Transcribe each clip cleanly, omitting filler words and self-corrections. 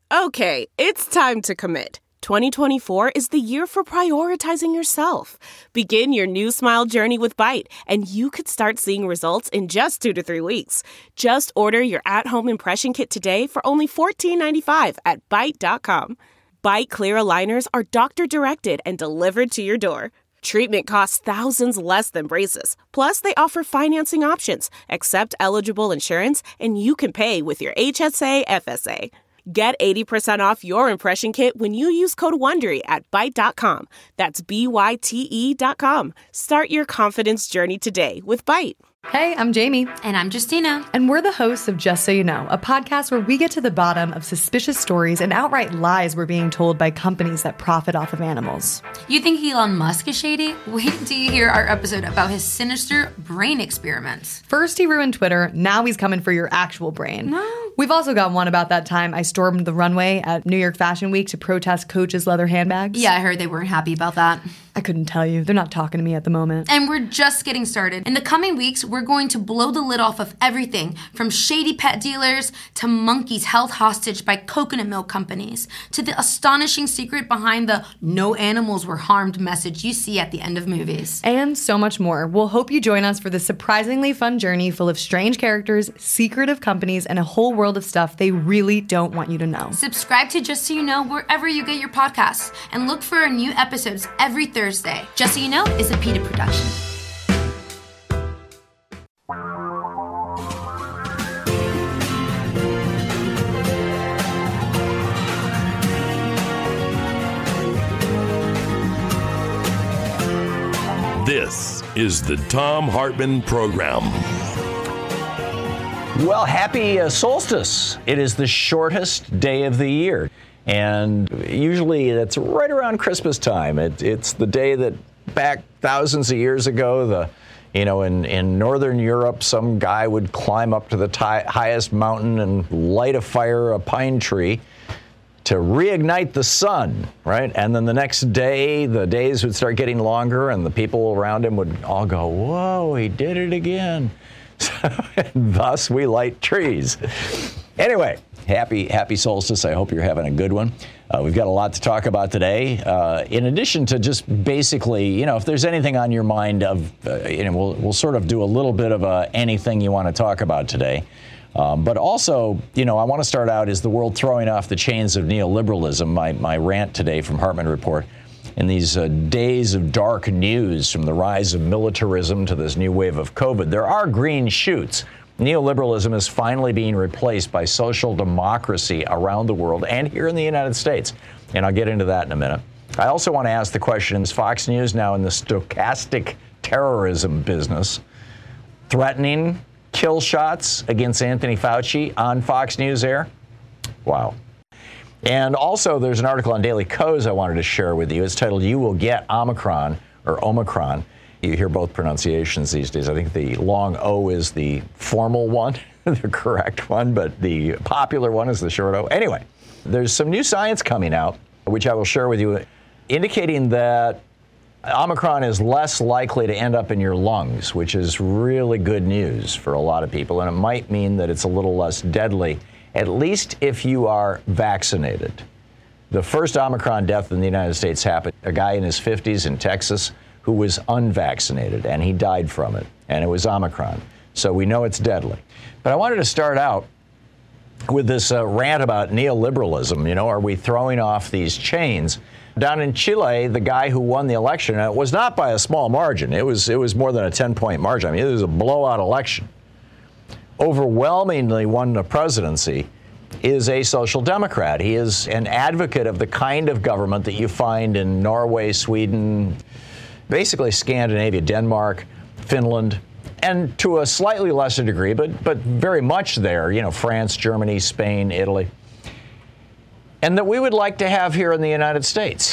Okay, it's time to commit. 2024 is the year for prioritizing yourself. Begin your new smile journey with Byte, and you could start seeing results in just 2 to 3 weeks. Just order your at-home impression kit today for only $14.95 at Byte.com. Byte Clear aligners are doctor-directed and delivered to your door. Treatment costs thousands less than braces. Plus, they offer financing options, accept eligible insurance, and you can pay with your HSA, FSA. Get 80% off your impression kit when you use code WONDERY at Byte.com. That's BYTE.com. Start your confidence journey today with Byte. Hey, I'm Jamie. And I'm Justina. And we're the hosts of Just So You Know, a podcast where we get to the bottom of suspicious stories and outright lies we're being told by companies that profit off of animals. You think Elon Musk is shady? Wait until you hear our episode about his sinister brain experiments. First he ruined Twitter, now he's coming for your actual brain. No. We've also got one about that time I stormed the runway at New York Fashion Week to protest Coach's leather handbags. Yeah, I heard they weren't happy about that. I couldn't tell you. They're not talking to me at the moment. And we're just getting started. In the coming weeks, we're going to blow the lid off of everything from shady pet dealers to monkeys held hostage by coconut milk companies to the astonishing secret behind the no animals were harmed message you see at the end of movies. And so much more. We'll hope you join us for this surprisingly fun journey full of strange characters, secretive companies, and a whole world of stuff they really don't want you to know. Subscribe to Just So You Know wherever you get your podcasts and look for our new episodes every Thursday. Just So You Know is a PETA production. This is the Thom Hartmann Program. Well, happy solstice. It is the shortest day of the year. And usually that's right around Christmas time. It's the day that back thousands of years ago, in Northern Europe, some guy would climb up to the highest mountain and light a fire, a pine tree, to reignite the sun, right? And then the next day, the days would start getting longer, and the people around him would all go, whoa, he did it again. And thus, we light trees. Anyway, happy solstice. I hope you're having a good one. We've got a lot to talk about today. In addition to just basically, if there's anything on your mind we'll sort of do a little bit of anything you want to talk about today. But also, I want to start out, is the world throwing off the chains of neoliberalism? My rant today from Hartmann Report. In these days of dark news, from the rise of militarism to this new wave of COVID, there are green shoots. Neoliberalism is finally being replaced by social democracy around the world and here in the United States. And I'll get into that in a minute. I also want to ask the question, is Fox News now in the stochastic terrorism business, threatening kill shots against Anthony Fauci on Fox News air? Wow. And also, there's an article on Daily Kos I wanted to share with you. It's titled, You Will Get Omicron, or Omicron. You hear both pronunciations these days. I think the long O is the formal one, the correct one, but the popular one is the short O. Anyway, there's some new science coming out, which I will share with you, indicating that Omicron is less likely to end up in your lungs, which is really good news for a lot of people. And it might mean that it's a little less deadly, at least if you are vaccinated. The first Omicron death in the United States happened, a guy in his 50s in Texas who was unvaccinated, and he died from it, and it was Omicron. So we know it's deadly. But I wanted to start out with this rant about neoliberalism. Are we throwing off these chains? Down in Chile, the guy who won the election, and it was not by a small margin. It was more than a 10-point margin. I mean, it was a blowout election. Overwhelmingly won the presidency, is a social democrat. He is an advocate of the kind of government that you find in Norway, Sweden, basically Scandinavia, Denmark, Finland, and to a slightly lesser degree, but very much there, France, Germany, Spain, Italy. And that we would like to have here in the United States.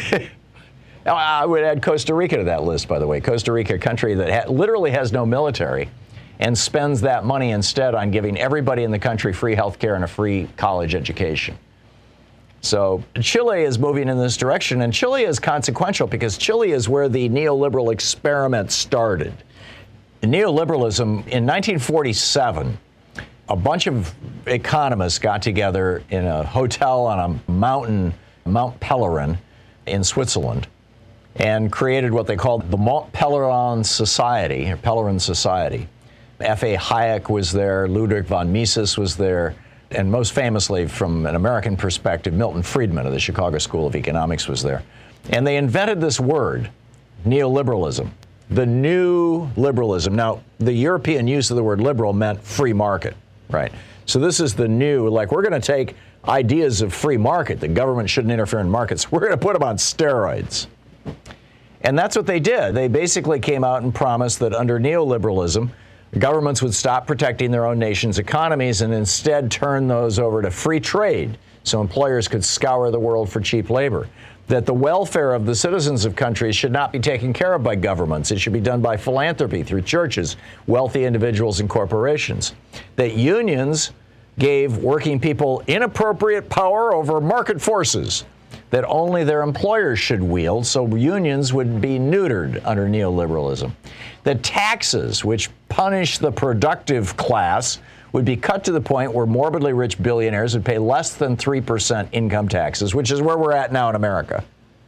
I would add Costa Rica to that list, by the way. Costa Rica, a country that literally has no military and spends that money instead on giving everybody in the country free health care and a free college education. So Chile is moving in this direction, and Chile is consequential because Chile is where the neoliberal experiment started. Neoliberalism in 1947, a bunch of economists got together in a hotel on a mountain, Mount Pelerin in Switzerland, and created what they called the Mont Pelerin Society, or Pelerin Society. F.A. Hayek was there, Ludwig von Mises was there, and most famously, from an American perspective, Milton Friedman of the Chicago School of Economics was there. And they invented this word, neoliberalism, the new liberalism. Now, the European use of the word liberal meant free market, right? So this is the new, like, we're going to take ideas of free market, the government shouldn't interfere in markets, we're going to put them on steroids. And that's what they did. They basically came out and promised that under neoliberalism, governments would stop protecting their own nation's economies and instead turn those over to free trade so employers could scour the world for cheap labor. That the welfare of the citizens of countries should not be taken care of by governments. It should be done by philanthropy through churches, wealthy individuals, and corporations. That unions gave working people inappropriate power over market forces that only their employers should wield, so unions would be neutered under neoliberalism. That taxes, which punish the productive class, would be cut to the point where morbidly rich billionaires would pay less than 3% income taxes, which is where we're at now in America.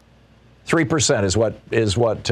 3% is what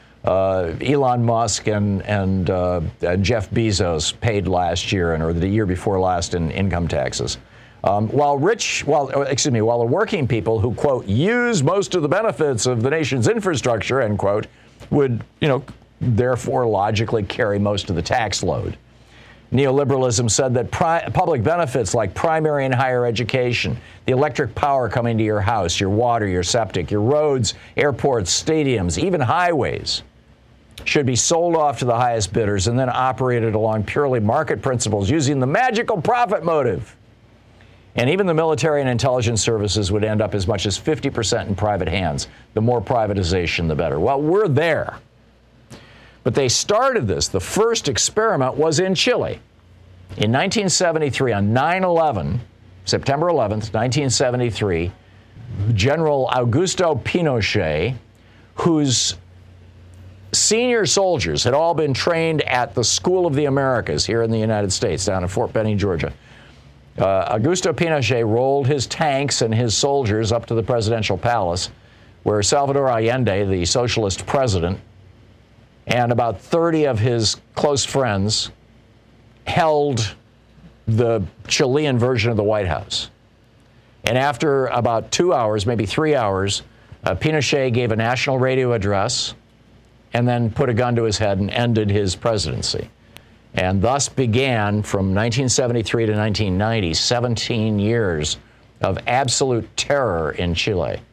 Elon Musk and Jeff Bezos paid last year or the year before last in income taxes. While the working people who, quote, use most of the benefits of the nation's infrastructure, end quote, would, therefore logically carry most of the tax load. Neoliberalism said that public benefits like primary and higher education, the electric power coming to your house, your water, your septic, your roads, airports, stadiums, even highways, should be sold off to the highest bidders and then operated along purely market principles using the magical profit motive. And even the military and intelligence services would end up as much as 50% in private hands. The more privatization, the better. Well, we're there. But they started this. The first experiment was in Chile. In 1973, on 9/11, September 11th, 1973, General Augusto Pinochet, whose senior soldiers had all been trained at the School of the Americas here in the United States, down in Fort Benning, Georgia. Augusto Pinochet rolled his tanks and his soldiers up to the presidential palace, where Salvador Allende, the socialist president, and about 30 of his close friends held the Chilean version of the White House. And after about 2 hours, maybe 3 hours, Pinochet gave a national radio address and then put a gun to his head and ended his presidency. And thus began, from 1973 to 1990, 17 years of absolute terror in Chile.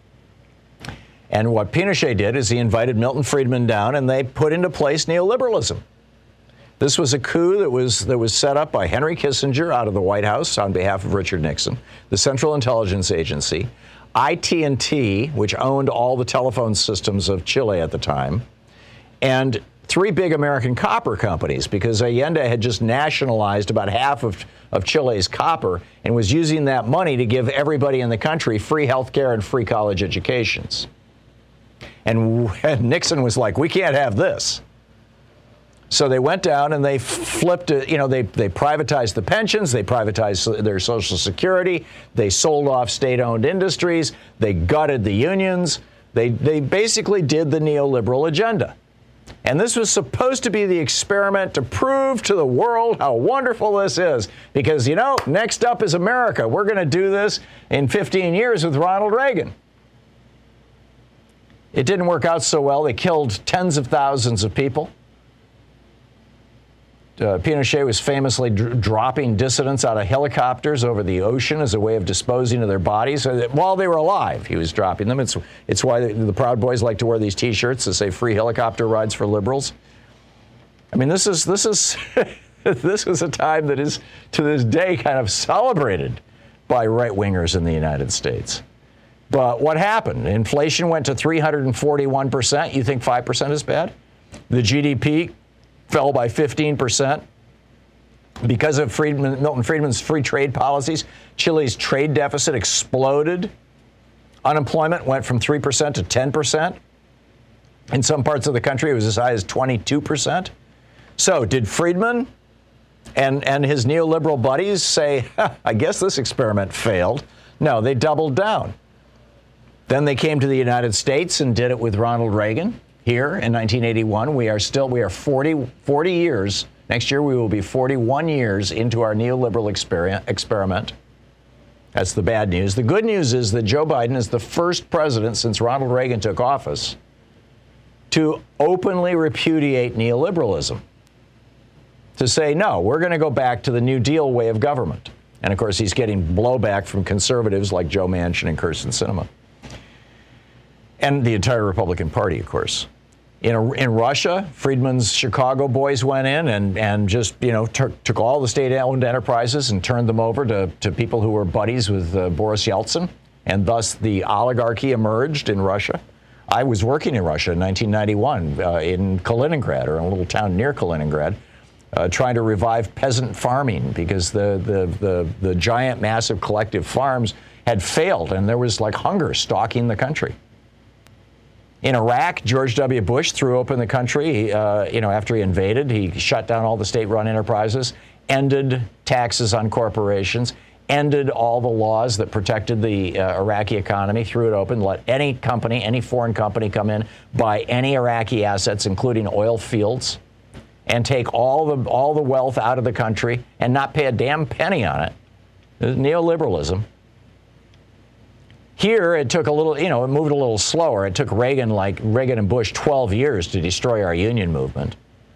And what Pinochet did is he invited Milton Friedman down, and they put into place neoliberalism. This was a coup that was set up by Henry Kissinger out of the White House on behalf of Richard Nixon, the Central Intelligence Agency, IT&T, which owned all the telephone systems of Chile at the time, and 3 big American copper companies, because Allende had just nationalized about half of Chile's copper and was using that money to give everybody in the country free health care and free college educations. And Nixon was like, we can't have this. So they went down and they flipped it. They privatized the pensions. They privatized their Social Security. They sold off state-owned industries. They gutted the unions. They basically did the neoliberal agenda. And this was supposed to be the experiment to prove to the world how wonderful this is. Because, next up is America. We're going to do this in 15 years with Ronald Reagan. It didn't work out so well. They killed tens of thousands of people. Pinochet was famously dropping dissidents out of helicopters over the ocean as a way of disposing of their bodies. While they were alive, he was dropping them. It's why the Proud Boys like to wear these T-shirts that say "Free Helicopter Rides for Liberals." I mean, this is this was a time that is to this day kind of celebrated by right-wingers in the United States. But what happened? Inflation went to 341%. You think 5% is bad? The GDP fell by 15%. Because of Milton Friedman's free trade policies, Chile's trade deficit exploded. Unemployment went from 3% to 10%. In some parts of the country, it was as high as 22%. So did Friedman And his neoliberal buddies say, I guess this experiment failed. No, they doubled down. Then they came to the United States and did it with Ronald Reagan here in 1981. We are 40 years. Next year we will be 41 years into our neoliberal experiment. That's the bad news. The good news is that Joe Biden is the first president since Ronald Reagan took office to openly repudiate neoliberalism. To say, no, we're going to go back to the New Deal way of government. And, of course, he's getting blowback from conservatives like Joe Manchin and Kyrsten Sinema. And the entire Republican Party, of course. In Russia, Friedman's Chicago boys went in and just, took all the state-owned enterprises and turned them over to people who were buddies with Boris Yeltsin. And thus the oligarchy emerged in Russia. I was working in Russia in 1991 in Kaliningrad, or in a little town near Kaliningrad, trying to revive peasant farming because the giant, massive collective farms had failed, and there was like hunger stalking the country. In Iraq, George W. Bush threw open the country. After he invaded, he shut down all the state-run enterprises, ended taxes on corporations, ended all the laws that protected the Iraqi economy, threw it open, let any company, any foreign company come in, buy any Iraqi assets, including oil fields, and take all the wealth out of the country and not pay a damn penny on it. Neoliberalism. Here, it took a little, it moved a little slower. It took Reagan and Bush 12 years to destroy our union movement.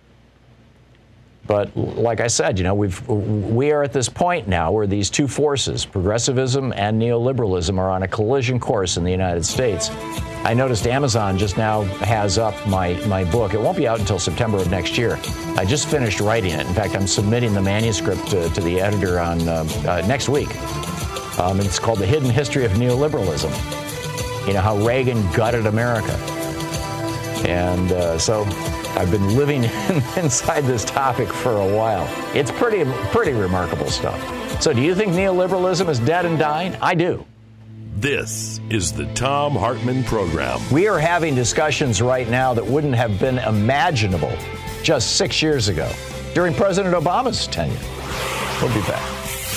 But like I said, we are at this point now where these two forces, progressivism and neoliberalism, are on a collision course in the United States. I noticed Amazon just now has up my book. It won't be out until September of next year. I just finished writing it. In fact, I'm submitting the manuscript to the editor on next week. It's called The Hidden History of Neoliberalism. How Reagan gutted America. And so I've been living inside this topic for a while. It's pretty remarkable stuff. So do you think neoliberalism is dead and dying? I do. This is the Thom Hartmann Program. We are having discussions right now that wouldn't have been imaginable just 6 years ago during President Obama's tenure. We'll be back.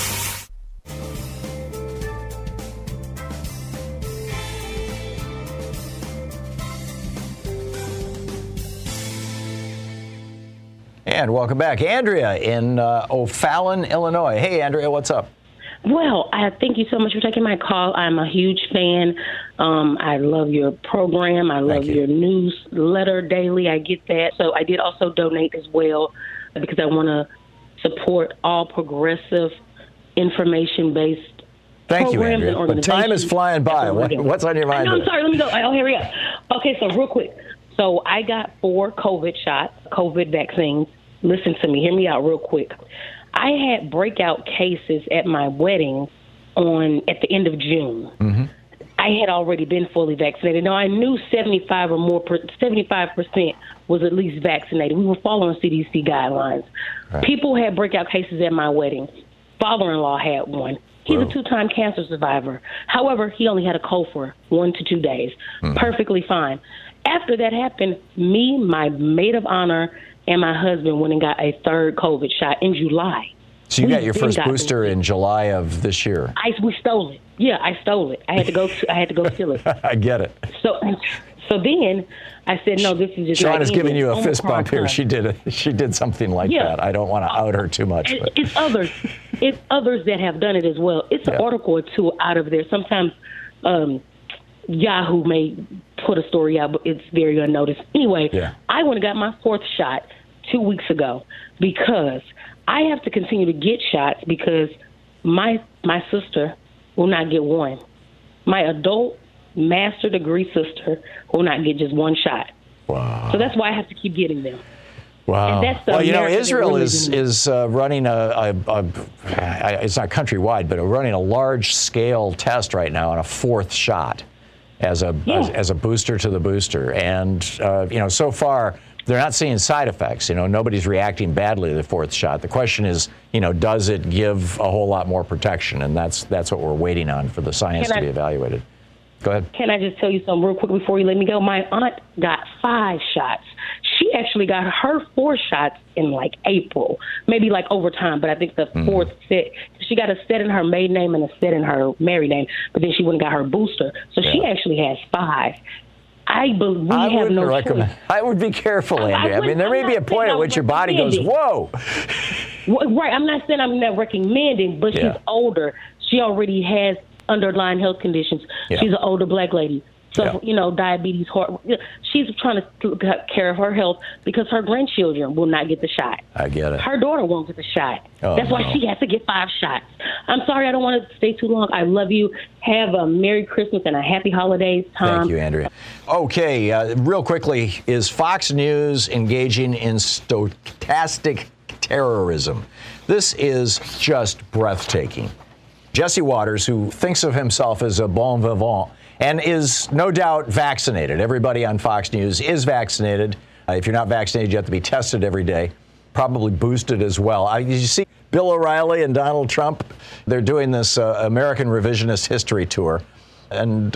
And welcome back. Andrea in O'Fallon, Illinois. Hey, Andrea, what's up? Well, thank you so much for taking my call. I'm a huge fan. I love your program. I love your newsletter daily. I get that. So I did also donate as well because I want to support all progressive, information-based Thank you, Andrea. But time is flying by. What's on your mind? I'm sorry. Let me go. Oh, here we go. Okay, so real quick. So I got 4 COVID vaccines. Listen to me. Hear me out real quick. I had breakout cases at my wedding at the end of June. Mm-hmm. I had already been fully vaccinated. Now, I knew 75% was at least vaccinated. We were following CDC guidelines. Right. People had breakout cases at my wedding. Father-in-law had one. He's a 2-time cancer survivor. However, he only had a cold for 1 to 2 days. Mm-hmm. Perfectly fine. After that happened, me, my maid of honor, and my husband went and got a 3rd COVID shot in July. So you got your first booster in July of this year. We stole it. Yeah, I stole it. I had to go steal it. I get it. So then I said, no, this is just. Sean is giving you a fist bump here. She did something like that. I don't want to out her too much. But. It's others. It's others that have done it as well. It's an article or two out of there. Sometimes Yahoo may put a story out, but it's very unnoticed. Anyway, I went and got my 4th shot 2 weeks ago because I have to continue to get shots because my sister will not get one. My adult master degree sister will not get just 1 shot. Wow. So that's why I have to keep getting them. Wow. Well, Israel is running it's not countrywide, but running a large-scale test right now on a 4th shot as a booster to the booster. And, so far, they're not seeing side effects. Nobody's reacting badly to the 4th shot. The question is, does it give a whole lot more protection? And that's what we're waiting on for the science to be evaluated. Go ahead. Can I just tell you something real quick before you let me go? My aunt got 5 shots. She She actually got her 4 shots in like April, maybe like over time, but I think the 4th set, she got a set in her maiden name and a set in her married name, but then she went and got her booster. So she actually has 5. I believe we have no choice. I would be careful, Andrea. I mean, there may be a point at which your body goes, whoa. Right. I'm not saying I'm not recommending, but she's older. She already has underlying health conditions. Yeah. She's an older black lady. So, diabetes, heart. She's trying to take care of her health because her grandchildren will not get the shot. I get it. Her daughter won't get the shot. That's why she has to get 5 shots. I'm sorry, I don't want to stay too long. I love you. Have a Merry Christmas and a Happy Holidays, Tom. Thank you, Andrea. Okay, real quickly, is Fox News engaging in stochastic terrorism? This is just breathtaking. Jesse Watters, who thinks of himself as a bon vivant, and is no doubt vaccinated. Everybody on Fox News is vaccinated. If you're not vaccinated, you have to be tested every day, probably boosted as well. Did you see Bill O'Reilly and Donald Trump? They're doing this American Revisionist History Tour. And,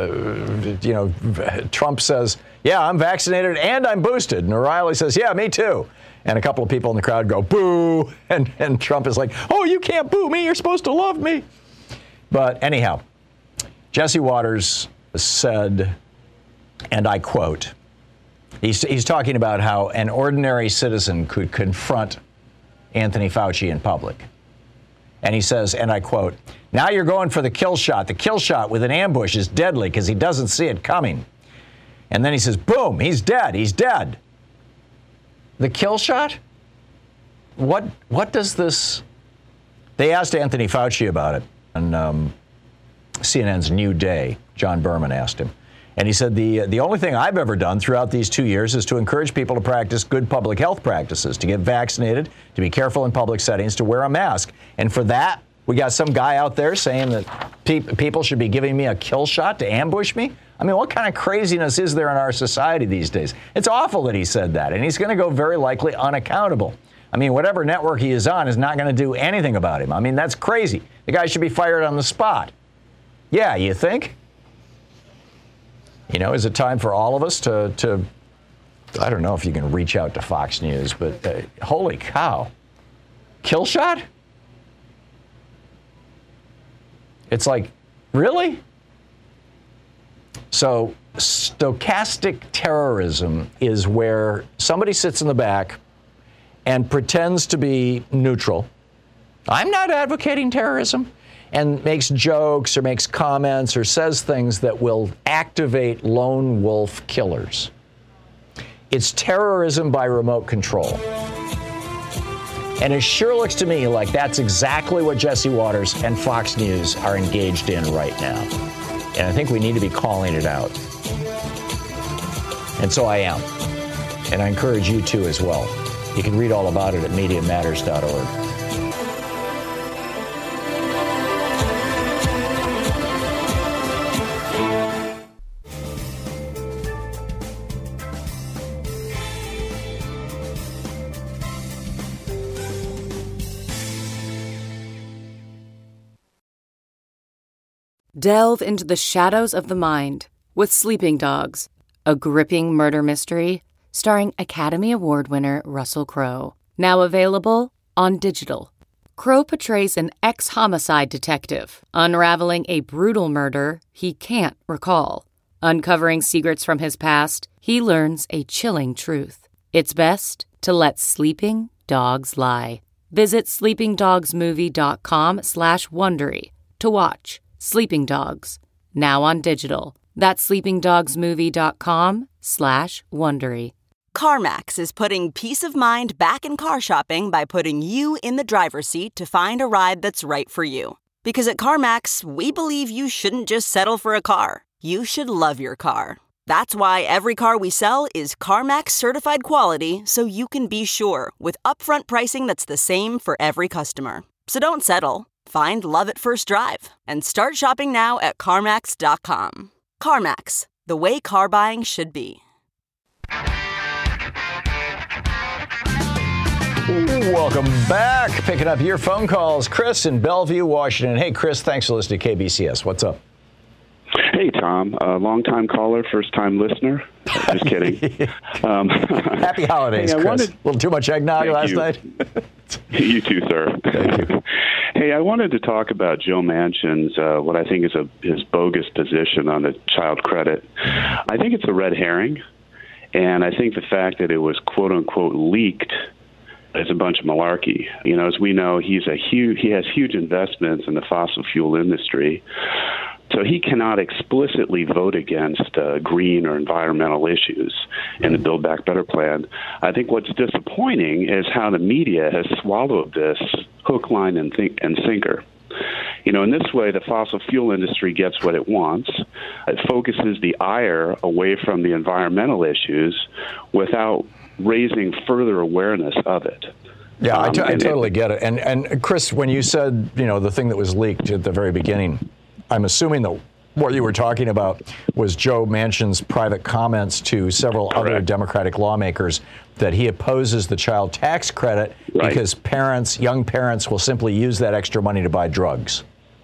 Trump says, yeah, I'm vaccinated and I'm boosted. And O'Reilly says, yeah, me too. And a couple of people in the crowd go, boo. And Trump is like, oh, you can't boo me. You're supposed to love me. But anyhow, Jesse Watters said, and I quote, he's talking about how an ordinary citizen could confront Anthony Fauci in public. And he says, and I quote, now you're going for the kill shot. The kill shot with an ambush is deadly because he doesn't see it coming. And then he says, boom, he's dead. He's dead. The kill shot? What does this... They asked Anthony Fauci about it. And CNN's New Day, John Berman asked him. And he said, the only thing I've ever done throughout these 2 years is to encourage people to practice good public health practices, to get vaccinated, to be careful in public settings, to wear a mask. And for that, we got some guy out there saying that people should be giving me a kill shot to ambush me? I mean, what kind of craziness is there in our society these days? It's awful that he said that, and he's going to go very likely unaccountable. I mean, whatever network he is on is not going to do anything about him. I mean, that's crazy. The guy should be fired on the spot. Yeah, you think? Is it time for all of us to I don't know if you can reach out to Fox News, but holy cow. Kill shot? It's like, really? So stochastic terrorism is where somebody sits in the back and pretends to be neutral. I'm not advocating terrorism, and makes jokes or makes comments or says things that will activate lone wolf killers. It's terrorism by remote control. And it sure looks to me like that's exactly what Jesse Watters and Fox News are engaged in right now. And I think we need to be calling it out. And so I am. And I encourage you to as well. You can read all about it at MediaMatters.org. Delve into the shadows of the mind with Sleeping Dogs, a gripping murder mystery starring Academy Award winner Russell Crowe. Now available on digital. Crowe portrays an ex-homicide detective unraveling a brutal murder he can't recall. Uncovering secrets from his past, he learns a chilling truth. It's best to let sleeping dogs lie. Visit sleepingdogsmovie.com/Wondery to watch Sleeping Dogs, now on digital. That's sleepingdogsmovie.com/Wondery. CarMax is putting peace of mind back in car shopping by putting you in the driver's seat to find a ride that's right for you. Because at CarMax, we believe you shouldn't just settle for a car. You should love your car. That's why every car we sell is CarMax certified quality, so you can be sure with upfront pricing that's the same for every customer. So don't settle. Find love at first drive and start shopping now at CarMax.com. CarMax, the way car buying should be. Welcome back. Picking up your phone calls. Chris in Bellevue, Washington. Hey, Chris, thanks for listening to KBCS. What's up? Hey, Tom. Long-time caller, first-time listener. Just kidding. Happy holidays, hey, Chris. A little too much eggnog last night? You too, sir. Thank you. Hey, I wanted to talk about Joe Manchin's, what I think is his bogus position on the child credit. I think it's a red herring, and I think the fact that it was quote-unquote leaked is a bunch of malarkey. You know, as we know, he has huge investments in the fossil fuel industry. So he cannot explicitly vote against green or environmental issues in the Build Back Better plan. I think what's disappointing is how the media has swallowed this hook, line, and sinker. You know, in this way, the fossil fuel industry gets what it wants. It focuses the ire away from the environmental issues without raising further awareness of it. Yeah, I totally get it. And Chris, when you said, you know, the thing that was leaked at the very beginning, I'm assuming that what you were talking about was Joe Manchin's private comments to several other Democratic lawmakers that he opposes the child tax credit because young parents will simply use that extra money to buy drugs.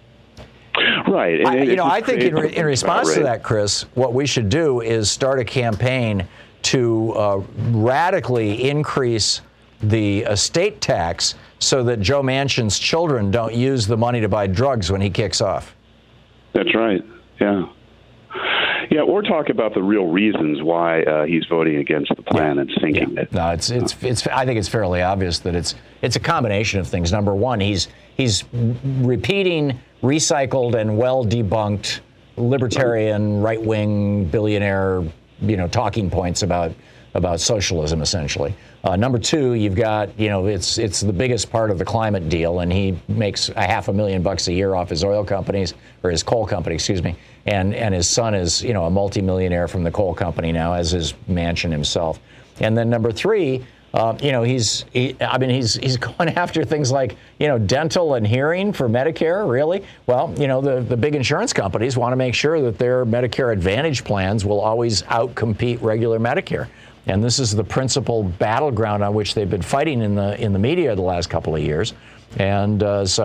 Right. I think in response to that, Chris, what we should do is start a campaign to radically increase the estate tax so that Joe Manchin's children don't use the money to buy drugs when he kicks off. That's right. Yeah. Yeah, or talk about the real reasons why he's voting against the plan and sinking it. No, it's. I think it's fairly obvious that it's a combination of things. Number one, he's repeating recycled and well debunked libertarian right-wing billionaire, talking points about socialism, essentially. Number two, you've got, it's the biggest part of the climate deal, and he makes $500,000 a year off his oil companies, or his coal company, excuse me. And his son is, a multimillionaire from the coal company now, as is Manchin himself. And then number three, he's going after things like, dental and hearing for Medicare, really. Well, the big insurance companies want to make sure that their Medicare Advantage plans will always outcompete regular Medicare. And this is the principal battleground on which they've been fighting in the media the last couple of years. And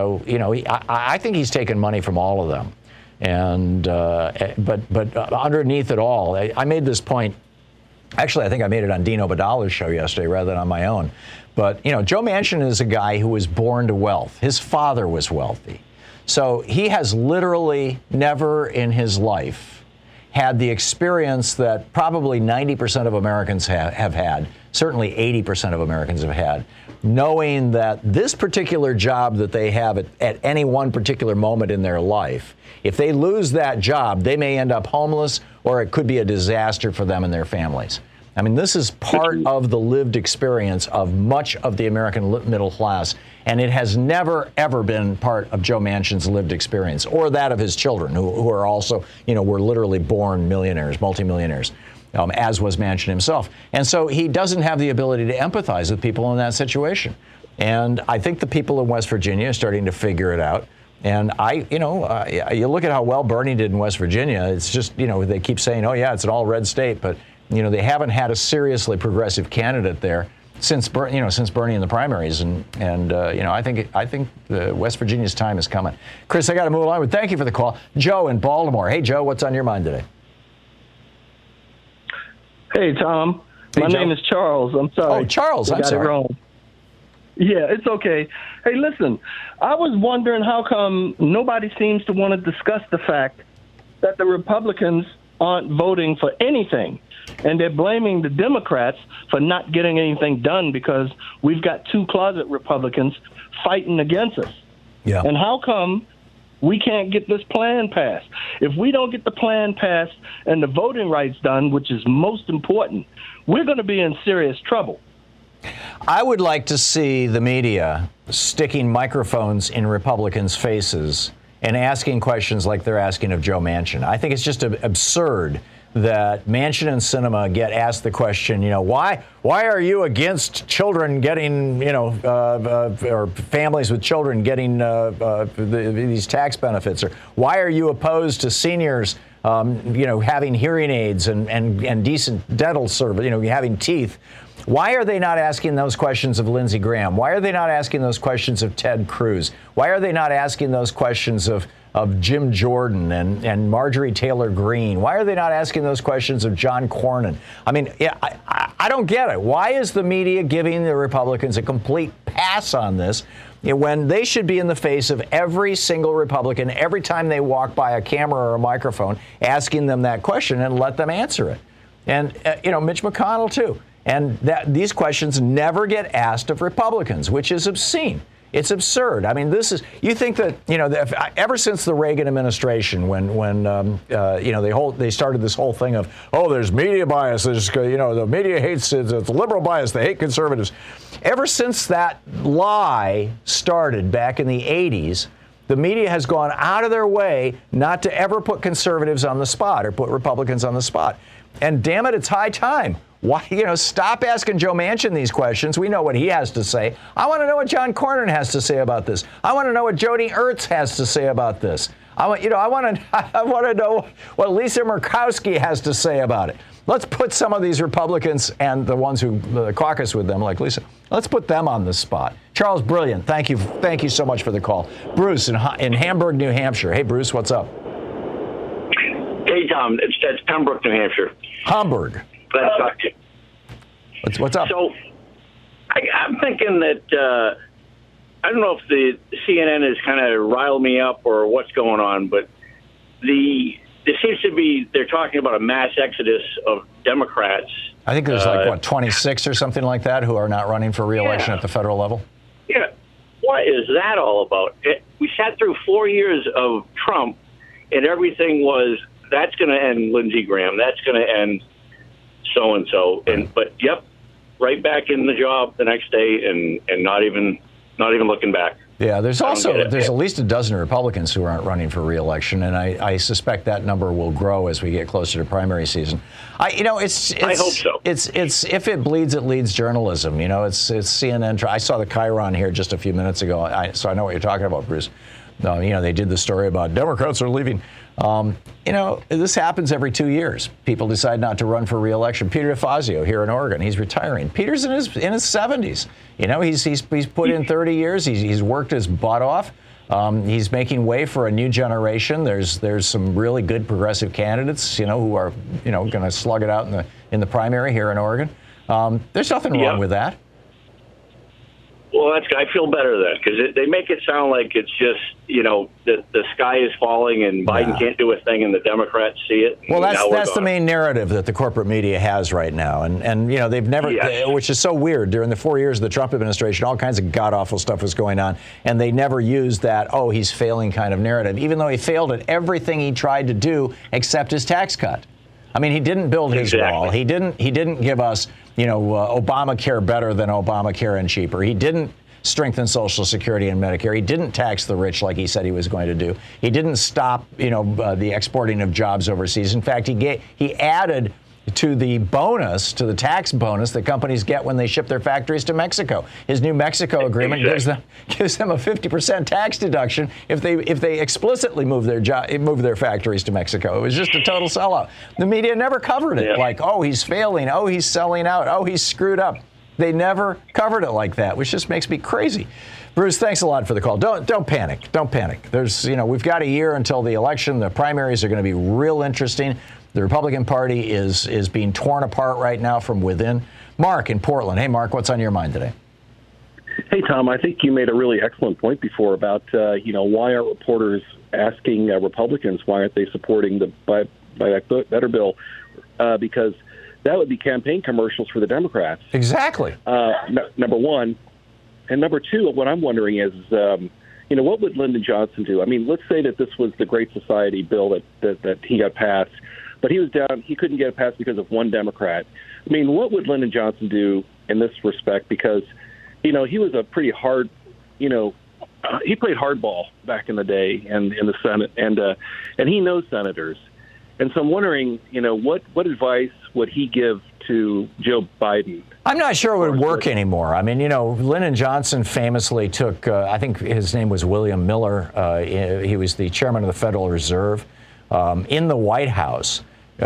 I think he's taken money from all of them. And but underneath it all, I made this point. Actually, I think I made it on Dean Obadala's show yesterday rather than on my own. But, Joe Manchin is a guy who was born to wealth. His father was wealthy. So he has literally never in his life had the experience that probably 90% of Americans have had, certainly 80% of Americans have had, knowing that this particular job that they have at any one particular moment in their life, if they lose that job, they may end up homeless, or it could be a disaster for them and their families. I mean, this is part of the lived experience of much of the American middle class, and it has never, ever been part of Joe Manchin's lived experience, or that of his children, who are also, were literally born millionaires, multimillionaires, as was Manchin himself. And so he doesn't have the ability to empathize with people in that situation. And I think the people in West Virginia are starting to figure it out. And you look at how well Bernie did in West Virginia. It's just, they keep saying, oh, yeah, it's an all red state. But, they haven't had a seriously progressive candidate there since Bernie in the primaries. And I think West Virginia's time is coming. Chris, I got to move along, but thank you for the call. Joe in Baltimore. Hey, Joe, what's on your mind today? Hey, Tom. Hey, My Joe. name is Charles. I'm sorry. Oh, Charles. I'm sorry. Got it wrong. Yeah, it's okay. Hey, listen, I was wondering how come nobody seems to want to discuss the fact that the Republicans aren't voting for anything, and they're blaming the Democrats for not getting anything done because we've got two closet Republicans fighting against us. Yeah. And how come we can't get this plan passed? If we don't get the plan passed and the voting rights done, which is most important, we're going to be in serious trouble. I would like to see the media sticking microphones in Republicans' faces and asking questions like they're asking of Joe Manchin. I think it's just absurd that Manchin and Sinema get asked the question, why are you against children getting, or families with children getting these tax benefits? Or why are you opposed to seniors, having hearing aids and decent dental service, having teeth? Why are they not asking those questions of Lindsey Graham? Why are they not asking those questions of Ted Cruz? Why are they not asking those questions of of Jim Jordan and Marjorie Taylor Greene? Why are they not asking those questions of John Cornyn? I mean, I don't get it. Why is the media giving the Republicans a complete pass on this when they should be in the face of every single Republican every time they walk by a camera or a microphone asking them that question and let them answer it? And, Mitch McConnell, too. And these questions never get asked of Republicans, which is obscene. It's absurd. I mean, you think that, ever since the Reagan administration, when they started this whole thing of, there's media bias, the media hates, it's a liberal bias, they hate conservatives. Ever since that lie started back in the 80s, the media has gone out of their way not to ever put conservatives on the spot or put Republicans on the spot. And damn it, it's high time. Why, stop asking Joe Manchin these questions. We know what he has to say. I want to know what John Cornyn has to say about this. I want to know what Joni Ernst has to say about this. I want to know what Lisa Murkowski has to say about it. Let's put some of these Republicans and the ones who caucus with them, like Lisa, let's put them on the spot. Charles, brilliant. Thank you so much for the call. Bruce in Hamburg, New Hampshire. Hey, Bruce, what's up? Hey, Tom. It's Pembroke, New Hampshire. Hamburg. What's up? So I'm thinking that I don't know if the CNN has kind of riled me up or what's going on, but there seems to be, they're talking about a mass exodus of Democrats. I think there's 26 or something like that who are not running for re-election at the federal level. Yeah. What is that all about? We sat through 4 years of Trump, and everything was, that's going to end Lindsey Graham. That's going to end so-and-so. But right back in the job the next day and not even looking back. Yeah, there's at least a dozen Republicans who aren't running for re-election, and I suspect that number will grow as we get closer to primary season. I hope so. It's if it bleeds, it leads journalism. It's CNN. I saw the Chiron here just a few minutes ago, so I know what you're talking about, Bruce. They did the story about Democrats are leaving. This happens every 2 years. People decide not to run for re-election. Peter DeFazio here in Oregon, he's retiring. Peter's in his 70s. He's put in 30 years. He's worked his butt off. He's making way for a new generation. There's some really good progressive candidates, who are, going to slug it out in the primary here in Oregon. There's nothing wrong with that. Well, I feel better then, because they make it sound like it's just, the sky is falling and Biden can't do a thing and the Democrats see it. Well, that's the main narrative that the corporate media has right now. And they've never, which is so weird. During the 4 years of the Trump administration, all kinds of god-awful stuff was going on. And they never used that, he's failing kind of narrative, even though he failed at everything he tried to do except his tax cut. I mean, he didn't build his wall. He didn't give us, Obamacare better than Obamacare and cheaper. He didn't strengthen Social Security and Medicare. He didn't tax the rich like he said he was going to do. He didn't stop, the exporting of jobs overseas. In fact, he added to the tax bonus that companies get when they ship their factories to Mexico. His new Mexico agreement gives them a 50% tax deduction if they explicitly move their factories to Mexico. It was just a total sellout. The media never covered it like, he's failing, he's selling out, he's screwed up. They never covered it like that, which just makes me crazy. Bruce, thanks a lot for the call. Don't panic. Don't panic. We've got a year until the election. The primaries are going to be real interesting. The Republican Party is being torn apart right now from within. Mark in Portland. Hey, Mark, what's on your mind today? Hey, Tom, I think you made a really excellent point before about, why are reporters asking Republicans, why aren't they supporting the Buy Back Better bill? Because that would be campaign commercials for the Democrats. Exactly. Number one. And number two, what I'm wondering is, what would Lyndon Johnson do? I mean, let's say that this was the Great Society bill that he got passed, but he was down. He couldn't get it passed because of one Democrat. I mean, what would Lyndon Johnson do in this respect? Because, he was a pretty hard, he played hardball back in the day and in the Senate, and he knows senators. And so I'm wondering, what advice would he give to Joe Biden? I'm not sure it would work anymore. I mean, Lyndon Johnson famously took, I think his name was William Miller. He was the chairman of the Federal Reserve in the White House.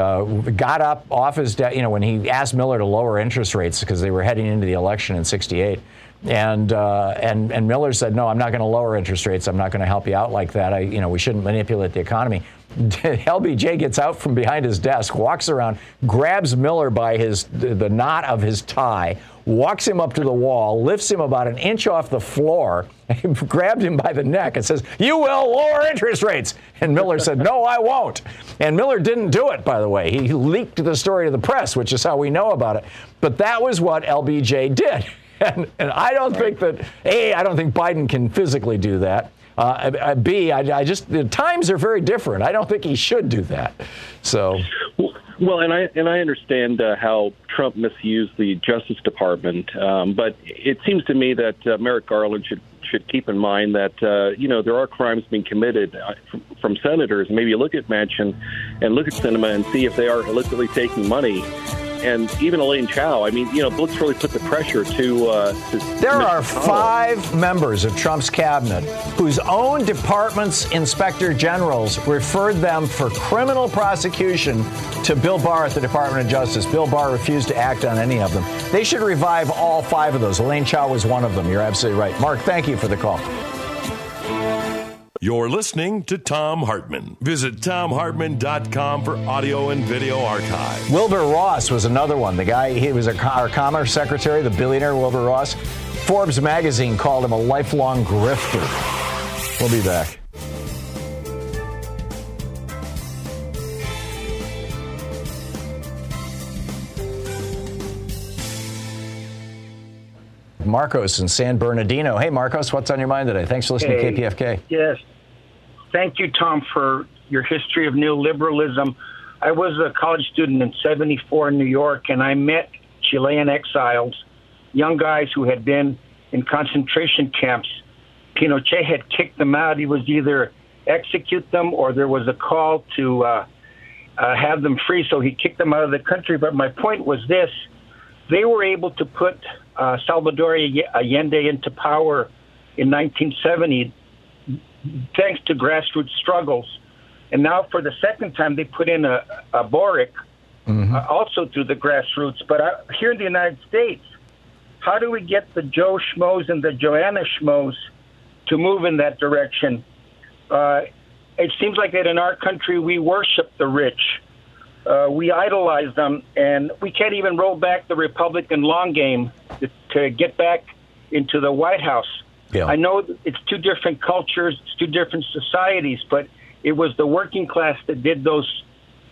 Got up off his desk, when he asked Miller to lower interest rates because they were heading into the election in '68. And Miller said, no, I'm not going to lower interest rates. I'm not going to help you out like that. We shouldn't manipulate the economy. LBJ gets out from behind his desk, walks around, grabs Miller by the knot of his tie, walks him up to the wall, lifts him about an inch off the floor, grabbed him by the neck and says, you will lower interest rates. And Miller said, no, I won't. And Miller didn't do it, by the way. He leaked the story to the press, which is how we know about it. But that was what LBJ did. And I don't think that, A, I don't think Biden can physically do that. B, the times are very different. I don't think he should do that. So, well, and I understand how Trump misused the Justice Department, but it seems to me that Merrick Garland should keep in mind that there are crimes being committed from senators. Maybe look at Manchin and look at Sinema and see if they are illicitly taking money. And even Elaine Chao, let's really put the pressure to there are 5 members of Trump's cabinet whose own department's inspector generals referred them for criminal prosecution to Bill Barr at the Department of Justice. Bill Barr refused to act on any of them. They should revive all 5 of those. Elaine Chao was one of them. You're absolutely right. Mark, thank you for the call. You're listening to Thom Hartmann. Visit ThomHartmann.com for audio and video archive. Wilbur Ross was another one. The guy, he was our Commerce Secretary, the billionaire Wilbur Ross. Forbes magazine called him a lifelong grifter. We'll be back. Marcos in San Bernardino. Hey, Marcos, what's on your mind today? Thanks for listening to KPFK. Yes. Thank you, Tom, for your history of neoliberalism. I was a college student in 74 in New York, and I met Chilean exiles, young guys who had been in concentration camps. Pinochet had kicked them out. He was either execute them or there was a call to have them free, so he kicked them out of the country. But my point was this. They were able to put Salvador Allende into power in 1970 thanks to grassroots struggles. And now for the second time, they put in a Boric, also through the grassroots. But here in the United States, how do we get the Joe Schmoes and the Joanna Schmoes to move in that direction? It seems like that in our country, we worship the rich. We idolize them, and we can't even roll back the Republican long game to get back into the White House. Yeah. I know it's 2 different cultures, it's 2 different societies, but it was the working class that did those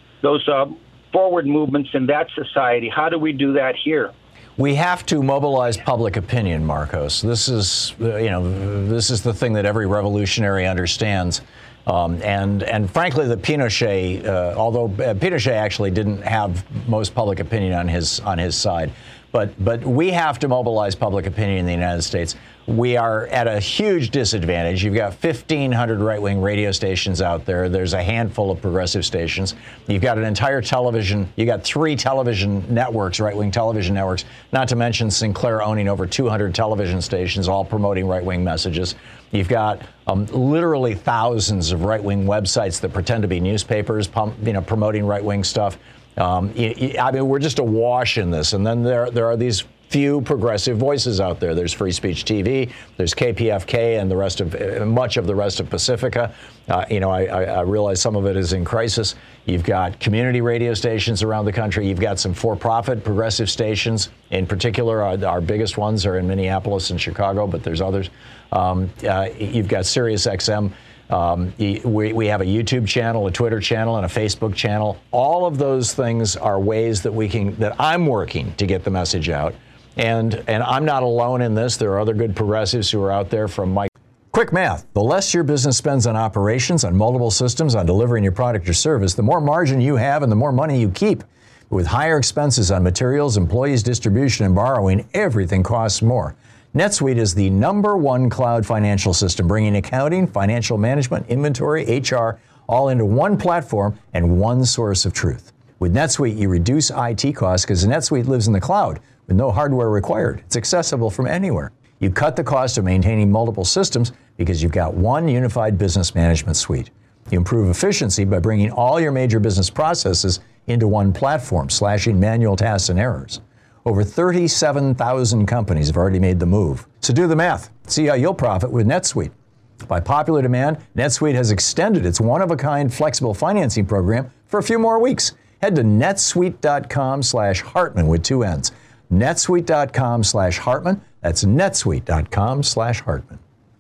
forward movements in that society. How do we do that here? We have to mobilize public opinion, Marcos. This is the thing that every revolutionary understands. And frankly, the Pinochet, although Pinochet actually didn't have most public opinion on his side, but we have to mobilize public opinion in the United States. We are at a huge disadvantage. You've got 1,500 right-wing radio stations out there. There's a handful of progressive stations. You've got an entire television. You got 3 television networks, right-wing television networks, not to mention Sinclair owning over 200 television stations, all promoting right-wing messages. You've got literally thousands of right-wing websites that pretend to be newspapers, promoting right-wing stuff. We're just awash in this. And then there are these few progressive voices out there. There's Free Speech TV, there's KPFK, and the rest of much of the rest of Pacifica. I realize some of it is in crisis. You've got community radio stations around the country. You've got some for-profit progressive stations. In particular, our biggest ones are in Minneapolis and Chicago, but there's others. You've got Sirius XM. We have a YouTube channel, a Twitter channel, and a Facebook channel. All of those things are ways that I'm working to get the message out. And I'm not alone in this. There are other good progressives who are out there from Mike. Quick math. The less your business spends on operations, on multiple systems, on delivering your product or service, the more margin you have and the more money you keep. With higher expenses on materials, employees, distribution, and borrowing, everything costs more. NetSuite is the #1 cloud financial system, bringing accounting, financial management, inventory, HR, all into one platform and one source of truth. With NetSuite, you reduce IT costs because NetSuite lives in the cloud with no hardware required. It's accessible from anywhere. You cut the cost of maintaining multiple systems because you've got one unified business management suite. You improve efficiency by bringing all your major business processes into one platform, slashing manual tasks and errors. Over 37,000 companies have already made the move. So do the math. See how you'll profit with NetSuite. By popular demand, NetSuite has extended its one-of-a-kind flexible financing program for a few more weeks. Head to netsuite.com/Hartman with 2 N's. netsuite.com/Hartman. That's netsuite.com/Hartman.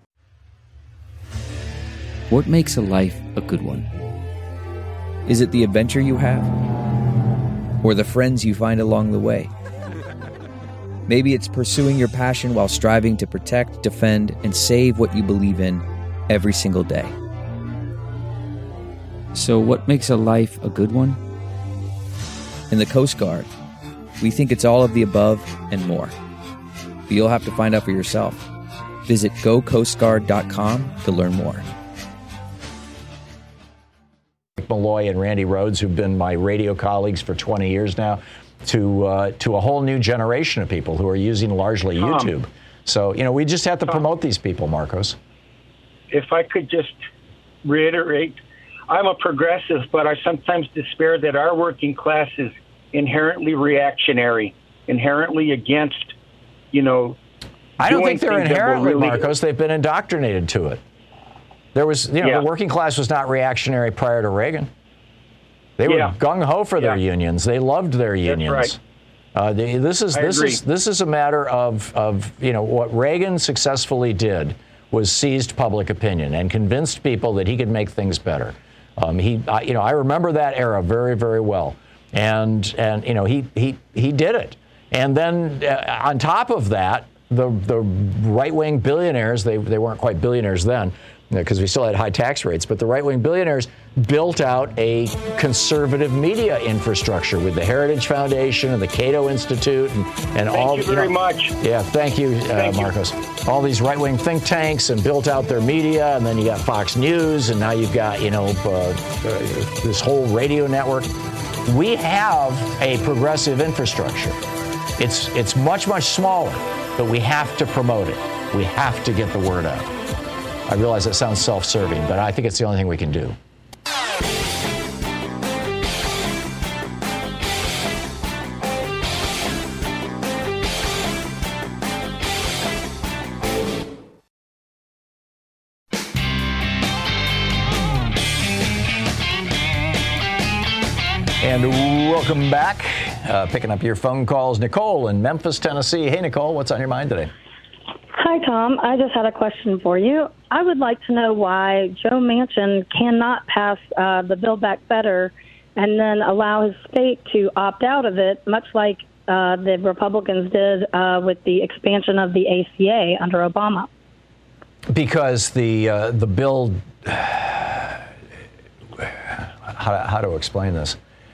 What makes a life a good one? Is it the adventure you have? Or the friends you find along the way? Maybe it's pursuing your passion while striving to protect, defend, and save what you believe in every single day. So what makes a life a good one? In the Coast Guard, we think it's all of the above and more. But you'll have to find out for yourself. Visit gocoastguard.com to learn more. Malloy and Randy Rhodes, who've been my radio colleagues for 20 years now, to a whole new generation of people who are using largely YouTube. So, we just have to promote these people, Marcos. If I could just reiterate, I'm a progressive, but I sometimes despair that our working class is inherently reactionary, inherently against, I don't think they're inherently, Marcos. They've been indoctrinated to it. There was, the working class was not reactionary prior to Reagan. They were gung-ho for their unions. They loved their unions. That's right. This is a matter of what Reagan successfully did was seized public opinion and convinced people that he could make things better. I remember that era very, very well, and he did it. And then on top of that, the right-wing billionaires, they weren't quite billionaires then, because we still had high tax rates, but the right-wing billionaires built out a conservative media infrastructure with the Heritage Foundation and the Cato Institute and all. Thank you very much. Yeah, thank you, Marcos. All these right-wing think tanks and built out their media, and then you got Fox News, and now you've got this whole radio network. We have a progressive infrastructure. It's much, much smaller, but we have to promote it. We have to get the word out. I realize that sounds self-serving, but I think it's the only thing we can do. And welcome back. Picking up your phone calls, Nicole in Memphis, Tennessee. Hey, Nicole, what's on your mind today? Hi, Tom. I just had a question for you. I would like to know why Joe Manchin cannot pass the Build Back Better and then allow his state to opt out of it, much like the Republicans did with the expansion of the ACA under Obama. Because the bill, how to explain this?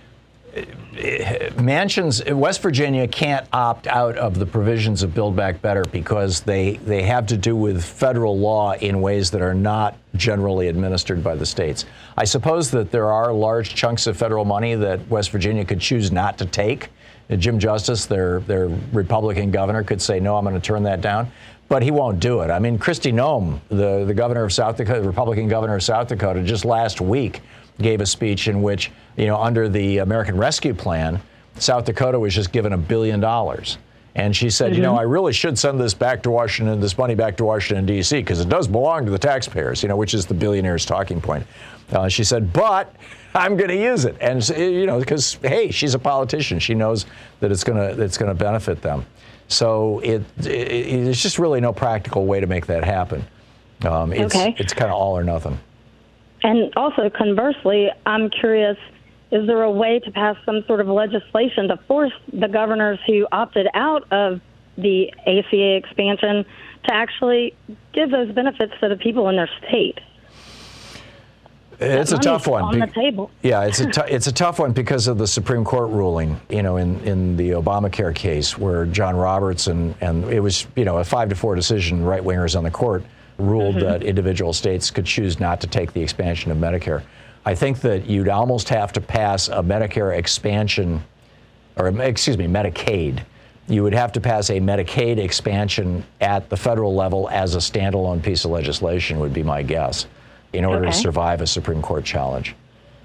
West Virginia can't opt out of the provisions of Build Back Better because they have to do with federal law in ways that are not generally administered by the states. I suppose that there are large chunks of federal money that West Virginia could choose not to take. Jim Justice, their Republican governor, could say, no, I'm going to turn that down. But he won't do it. I mean, Kristi Noem, the governor of South Dakota, the Republican governor of South Dakota, just last week gave a speech in which, under the American Rescue Plan, South Dakota was just given $1 billion. And she said, I really should send this back to Washington, this money back to Washington, D.C., because it does belong to the taxpayers, which is the billionaire's talking point. She said, but I'm going to use it. And, because, hey, she's a politician. She knows that it's going to benefit them. So there's just really no practical way to make that happen. It's kind of all or nothing. And also, conversely, I'm curious, is there a way to pass some sort of legislation to force the governors who opted out of the ACA expansion to actually give those benefits to the people in their state? It's a tough one. On the table. Yeah, it's a tough one because of the Supreme Court ruling, in the Obamacare case where John Roberts and it was, a 5-4 decision, right-wingers on the court ruled that individual states could choose not to take the expansion of Medicare. I think that you'd almost have to pass a Medicare expansion, Medicaid. You would have to pass a Medicaid expansion at the federal level as a standalone piece of legislation, would be my guess, in order to survive a Supreme Court challenge.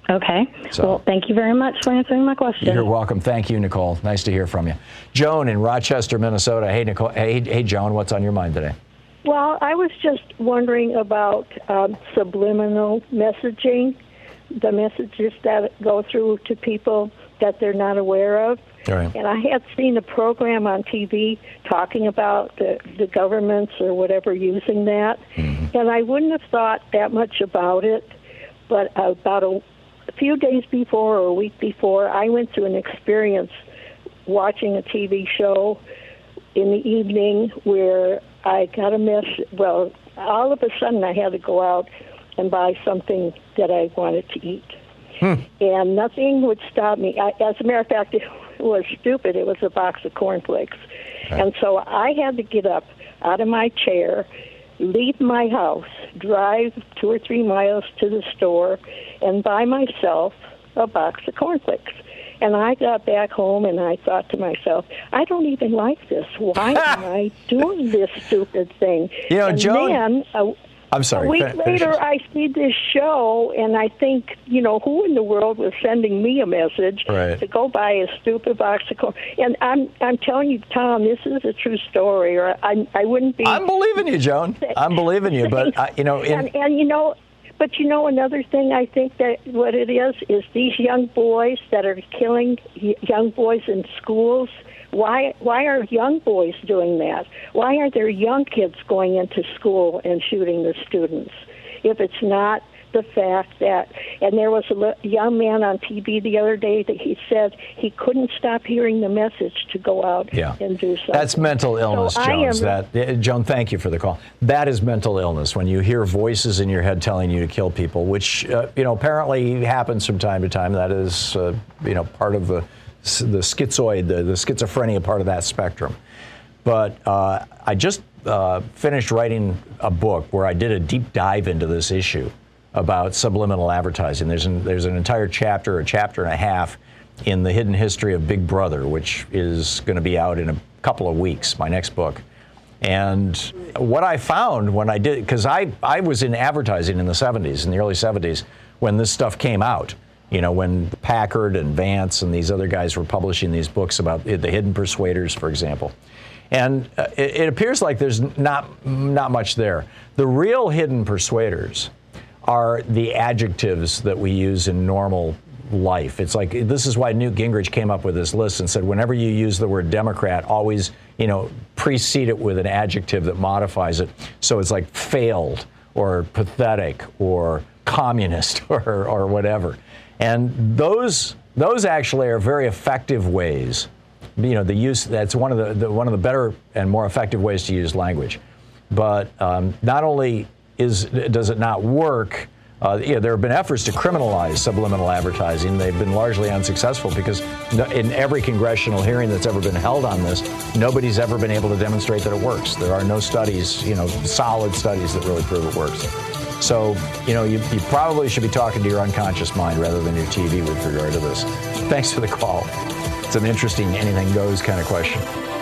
Okay. So, well, thank you very much for answering my question. You're welcome. Thank you, Nicole. Nice to hear from you. Joan in Rochester, Minnesota. Hey, Nicole. Hey, Joan. What's on your mind today? Well, I was just wondering about subliminal messaging, the messages that go through to people that they're not aware of. All right. And I had seen a program on TV talking about the governments or whatever using that. Mm-hmm. And I wouldn't have thought that much about it. But about a few days before or a week before, I went through an experience watching a TV show in the evening where I got a message. Well, all of a sudden I had to go out and buy something that I wanted to eat. And nothing would stop me. As a matter of fact, it was stupid. It was a box of cornflakes. Right. And so I had to get up out of my chair, leave my house, drive 2 or 3 miles to the store, and buy myself a box of cornflakes. And I got back home and I thought to myself, I don't even like this. Why am I doing this stupid thing? You know, and Joan, then I'm sorry. A week later, I see this show, and I think, who in the world was sending me a message to go buy a stupid box of corn? And I'm telling you, Tom, this is a true story, or I wouldn't be. I'm believing you, Joan. I'm believing you, but But another thing I think that what it is these young boys that are killing young boys in schools. Why are young boys doing that? Why are there young kids going into school and shooting the students? If it's not the fact that, and there was a young man on TV the other day that he said he couldn't stop hearing the message to go out and do something. That's mental illness, Joan. Joan, thank you for the call. That is mental illness when you hear voices in your head telling you to kill people, which apparently happens from time to time. That is part of the schizoid, the schizophrenia part of that spectrum. But I just finished writing a book where I did a deep dive into this issue about subliminal advertising. There's an entire chapter, a chapter and a half, in the hidden history of Big Brother, which is going to be out in a couple of weeks, my next book. And what I found when I did, because I was in advertising in the 70s, in the early 70s, when this stuff came out. When Packard and Vance and these other guys were publishing these books about the hidden persuaders, for example. And it appears like there's not much there. The real hidden persuaders are the adjectives that we use in normal life. It's like, this is why Newt Gingrich came up with this list and said, whenever you use the word Democrat, always, precede it with an adjective that modifies it. So it's like failed or pathetic or communist or whatever. And those actually are very effective ways. The use, that's one of the better and more effective ways to use language. But not only does it not work, there have been efforts to criminalize subliminal advertising. They've been largely unsuccessful because in every congressional hearing that's ever been held on this, nobody's ever been able to demonstrate that it works. There are no studies, solid studies that really prove it works. So, you probably should be talking to your unconscious mind rather than your TV with regard to this. Thanks for the call. It's an interesting anything goes kind of question.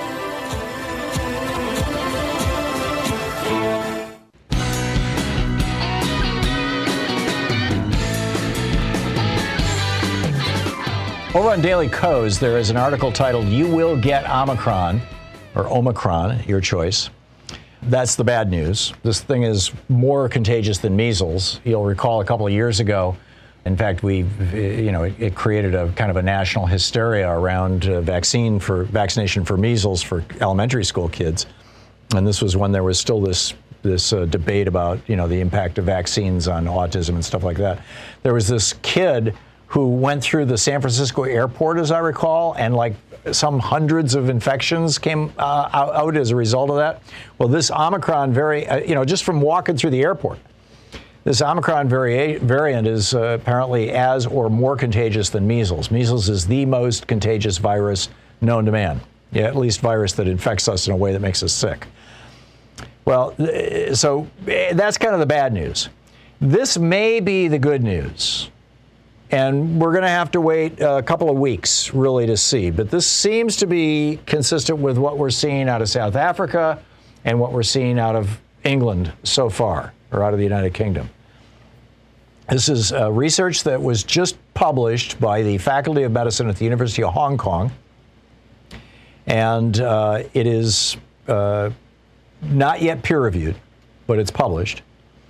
Over on Daily Kos, there is an article titled, "You Will Get Omicron," or Omicron, your choice. That's the bad news. This thing is more contagious than measles. You'll recall a couple of years ago, in fact, it created a kind of a national hysteria around vaccination for measles for elementary school kids. And this was when there was still this debate about, the impact of vaccines on autism and stuff like that. There was this kid who went through the San Francisco airport, as I recall, and some hundreds of infections came out as a result of that. Well, this Omicron just from walking through the airport, this Omicron variant is apparently as or more contagious than measles. Measles is the most contagious virus known to man, at least virus that infects us in a way that makes us sick. Well, so that's kind of the bad news. This may be the good news. And we're going to have to wait a couple of weeks, really, to see. But this seems to be consistent with what we're seeing out of South Africa and what we're seeing out of England so far, or out of the United Kingdom. This is research that was just published by the Faculty of Medicine at the University of Hong Kong. And it is not yet peer-reviewed, but it's published.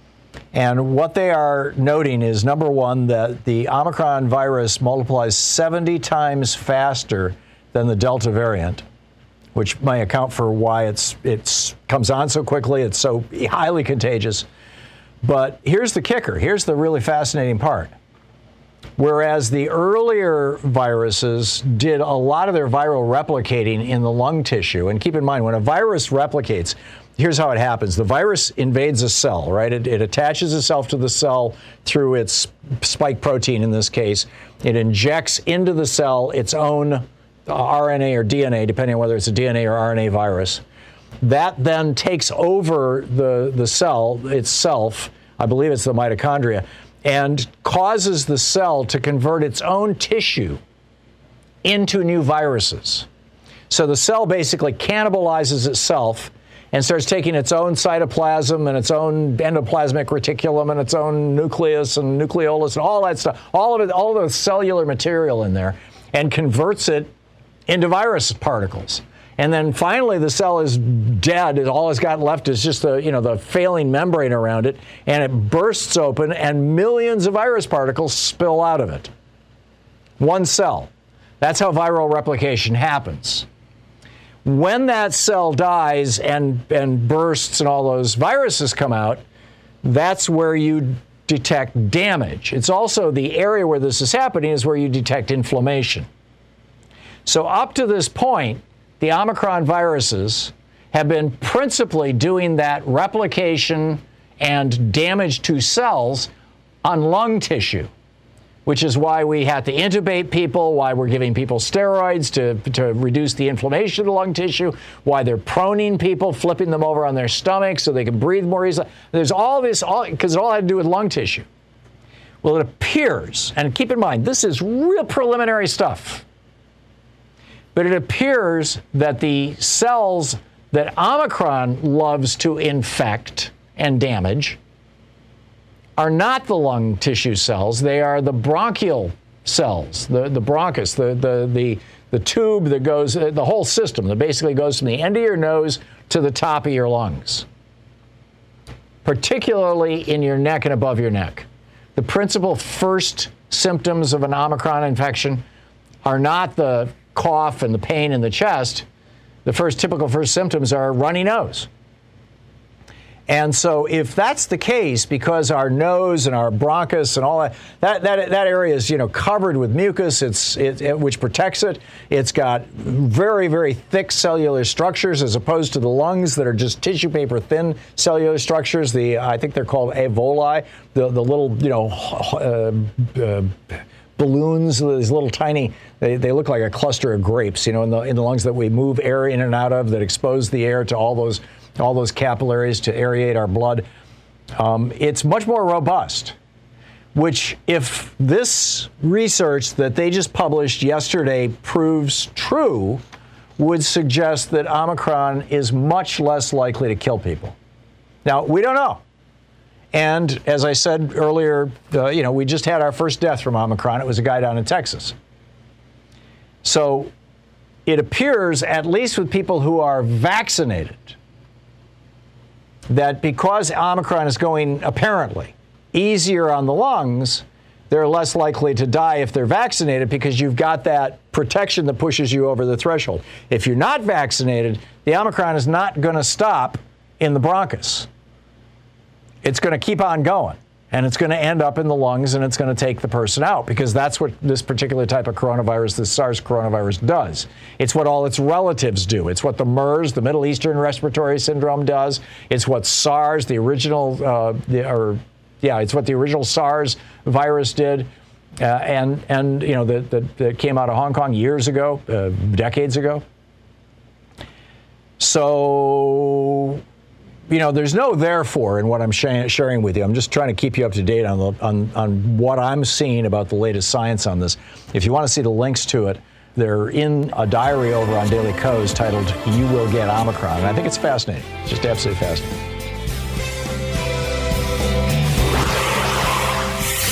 And what they are noting is, number one, that the Omicron virus multiplies 70 times faster than the Delta variant, which may account for why it comes on so quickly. It's so highly contagious. But here's the kicker. Here's the really fascinating part. Whereas the earlier viruses did a lot of their viral replicating in the lung tissue, and keep in mind, when a virus replicates, here's how it happens. The virus invades a cell, right? It attaches itself to the cell through its spike protein, in this case. It injects into the cell its own RNA or DNA, depending on whether it's a DNA or RNA virus. That then takes over the cell itself, I believe it's the mitochondria, and causes the cell to convert its own tissue into new viruses. So the cell basically cannibalizes itself and starts taking its own cytoplasm and its own endoplasmic reticulum and its own nucleus and nucleolus and all that stuff, all of it, all the cellular material in there, and converts it into virus particles. And then finally the cell is dead, and all it's got left is just the failing membrane around it, and it bursts open and millions of virus particles spill out of it. One cell. That's how viral replication happens. When that cell dies and bursts and all those viruses come out, that's where you detect damage. It's also the area where this is happening is where you detect inflammation. So up to this point, the Omicron viruses have been principally doing that replication and damage to cells on lung tissue, which is why we had to intubate people, why we're giving people steroids to reduce the inflammation of the lung tissue, why they're proning people, flipping them over on their stomach so they can breathe more easily. There's all this, because it all had to do with lung tissue. Well, it appears, and keep in mind, this is real preliminary stuff, but it appears that the cells that Omicron loves to infect and damage are not the lung tissue cells. They are the bronchial cells, the bronchus, the tube that goes, the whole system that basically goes from the end of your nose to the top of your lungs, particularly in your neck and above your neck. The principal first symptoms of an Omicron infection are not the cough and the pain in the chest. The typical first symptoms are runny nose. And so if that's the case, because our nose and our bronchus and all that area is, covered with mucus, which protects it. It's got very, very thick cellular structures as opposed to the lungs that are just tissue paper thin cellular structures. I think they're called alveoli, the little, balloons, these little tiny, they look like a cluster of grapes, in the lungs that we move air in and out of, that expose the air to all those capillaries to aerate our blood. It's much more robust, which, if this research that they just published yesterday proves true, would suggest that Omicron is much less likely to kill people. Now, we don't know. And as I said earlier, we just had our first death from Omicron. It was a guy down in Texas. So it appears, at least with people who are vaccinated, that because Omicron is going, apparently, easier on the lungs, they're less likely to die if they're vaccinated, because you've got that protection that pushes you over the threshold. If you're not vaccinated, the Omicron is not going to stop in the bronchus. It's going to keep on going, and it's going to end up in the lungs, and it's going to take the person out, because that's what this particular type of coronavirus, this SARS coronavirus, does. It's what all its relatives do. It's what the MERS, the Middle Eastern Respiratory Syndrome, does. It's what SARS, it's what the original SARS virus did, that came out of Hong Kong years ago, decades ago. So, there's no therefore in what I'm sharing with you. I'm just trying to keep you up to date on what I'm seeing about the latest science on this. If you want to see the links to it, they're in a diary over on Daily Kos titled "You Will Get Omicron," and I think it's fascinating. It's just absolutely fascinating.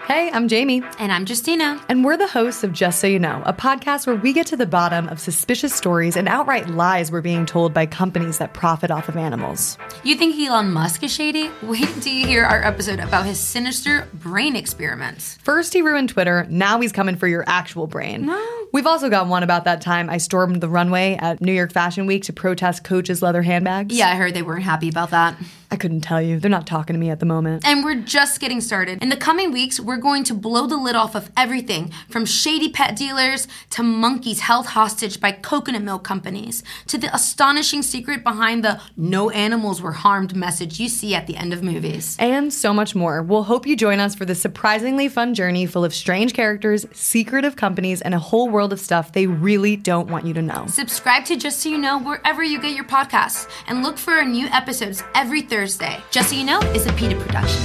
Hey, I'm Jamie. And I'm Justina. And we're the hosts of Just So You Know, a podcast where we get to the bottom of suspicious stories and outright lies we're being told by companies that profit off of animals. You think Elon Musk is shady? Wait until you hear our episode about his sinister brain experiments. First he ruined Twitter, now he's coming for your actual brain. No. We've also got one about that time I stormed the runway at New York Fashion Week to protest Coach's leather handbags. Yeah, I heard they weren't happy about that. I couldn't tell you. They're not talking to me at the moment. And we're just getting started. In the coming weeks, we're going to blow the lid off of everything from shady pet dealers to monkeys held hostage by coconut milk companies to the astonishing secret behind the no animals were harmed message you see at the end of movies. And so much more. We'll hope you join us for this surprisingly fun journey full of strange characters, secretive companies, and a whole world of stuff they really don't want you to know. Subscribe to Just So You Know wherever you get your podcasts and look for our new episodes every Thursday. Just So You Know is a PETA production.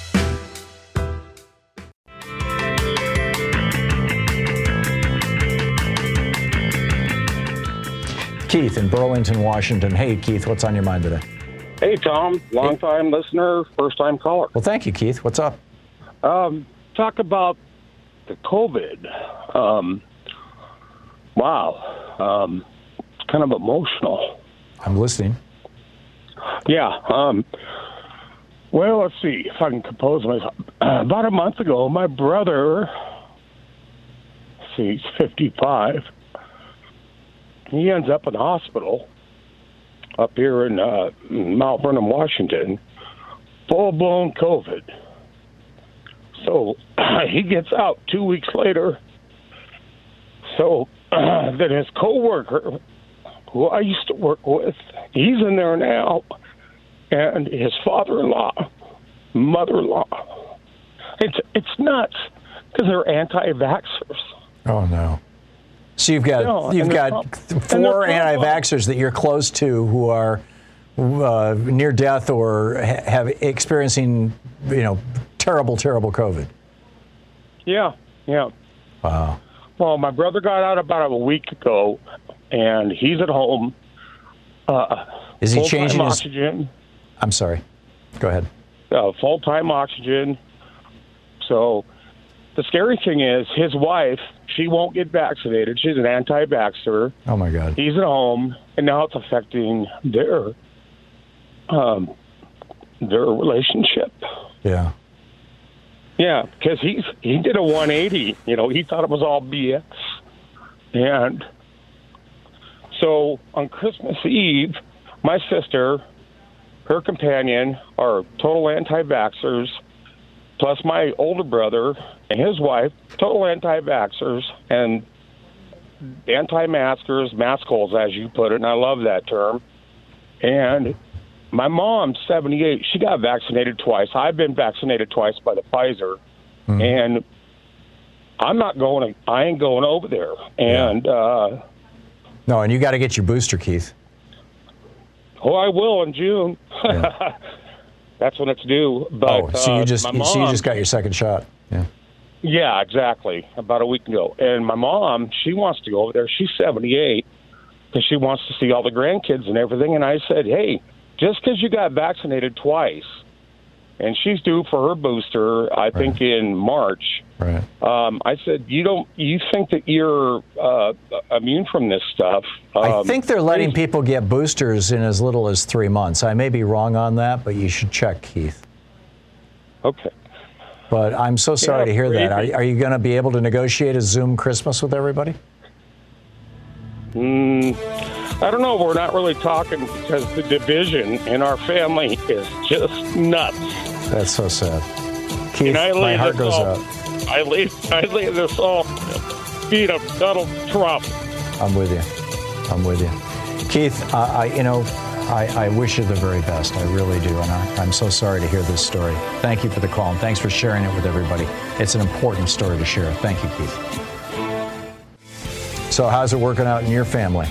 Keith in Burlington, Washington. Hey, Keith, what's on your mind today? Hey, Tom. Long-time listener, first-time caller. Well, thank you, Keith. What's up? Talk about the COVID. Wow. It's kind of emotional. I'm listening. Yeah. Well, let's see if I can compose myself. About a month ago, my brother, he's 55, he ends up in the hospital up here in Mount Vernon, Washington, full-blown COVID. So he gets out 2 weeks later. So then his coworker, who I used to work with, he's in there now, and his father-in-law, mother-in-law. It's nuts because they're anti-vaxxers. Oh no! So you've got four anti-vaxxers that you're close to who are near death or have experiencing, terrible COVID. Yeah. Wow. Well, my brother got out about a week ago, and he's at home. Is he changing his oxygen? I'm sorry. Go ahead. Full-time oxygen. So the scary thing is his wife, she won't get vaccinated. She's an anti-vaxxer. Oh, my God. He's at home, and now it's affecting their relationship. Yeah. Yeah, because he did a 180. He thought it was all BS. And so on Christmas Eve, my sister, her companion are total anti-vaxxers, plus my older brother and his wife, total anti-vaxxers and anti-maskers, maskholes, as you put it, and I love that term. And my mom's 78. She got vaccinated twice. I've been vaccinated twice by the Pfizer. And I ain't going over there. And no, and you got to get your booster, Keith. Oh, I will in June. Yeah. That's when it's due. But, so you just got your second shot. Yeah. Yeah, exactly. About a week ago. And my mom, she wants to go over there. She's 78 because she wants to see all the grandkids and everything. And I said, hey, just because you got vaccinated twice, and she's due for her booster, I think in March. Right. I said, you think that you're immune from this stuff? I think they're letting people get boosters in as little as 3 months. I may be wrong on that, but you should check, Keith. Okay. But I'm so sorry to hear that. Are you going to be able to negotiate a Zoom Christmas with everybody? I don't know. We're not really talking because the division in our family is just nuts. That's so sad. Keith, my heart goes out. I lay this all feet of Donald Trump. I'm with you. Keith, I wish you the very best. I really do. And I'm so sorry to hear this story. Thank you for the call, and thanks for sharing it with everybody. It's an important story to share. Thank you, Keith. So how's it working out in your family?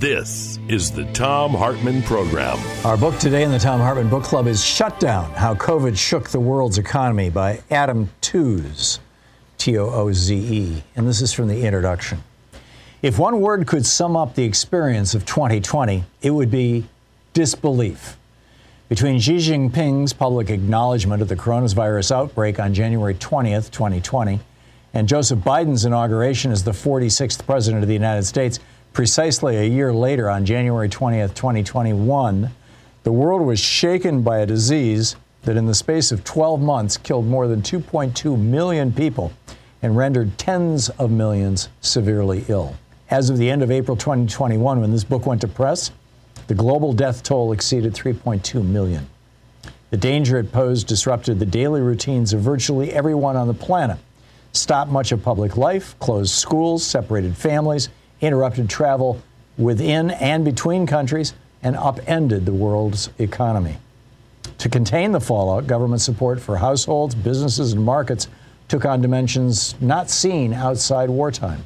This is the Thom Hartmann Program. Our book today in the Thom Hartmann Book Club is Shutdown, How COVID Shook the World's Economy by Adam Tooze, Tooze. And this is from the introduction. If one word could sum up the experience of 2020, it would be disbelief. Between Xi Jinping's public acknowledgement of the coronavirus outbreak on January 20th, 2020, and Joseph Biden's inauguration as the 46th president of the United States precisely a year later on January 20th, 2021, the world was shaken by a disease that in the space of 12 months killed more than 2.2 million people and rendered tens of millions severely ill. As of the end of April 2021, when this book went to press, the global death toll exceeded 3.2 million. The danger it posed disrupted the daily routines of virtually everyone on the planet, stopped much of public life, closed schools, separated families, interrupted travel within and between countries, and upended the world's economy. To contain the fallout, government support for households, businesses, and markets took on dimensions not seen outside wartime.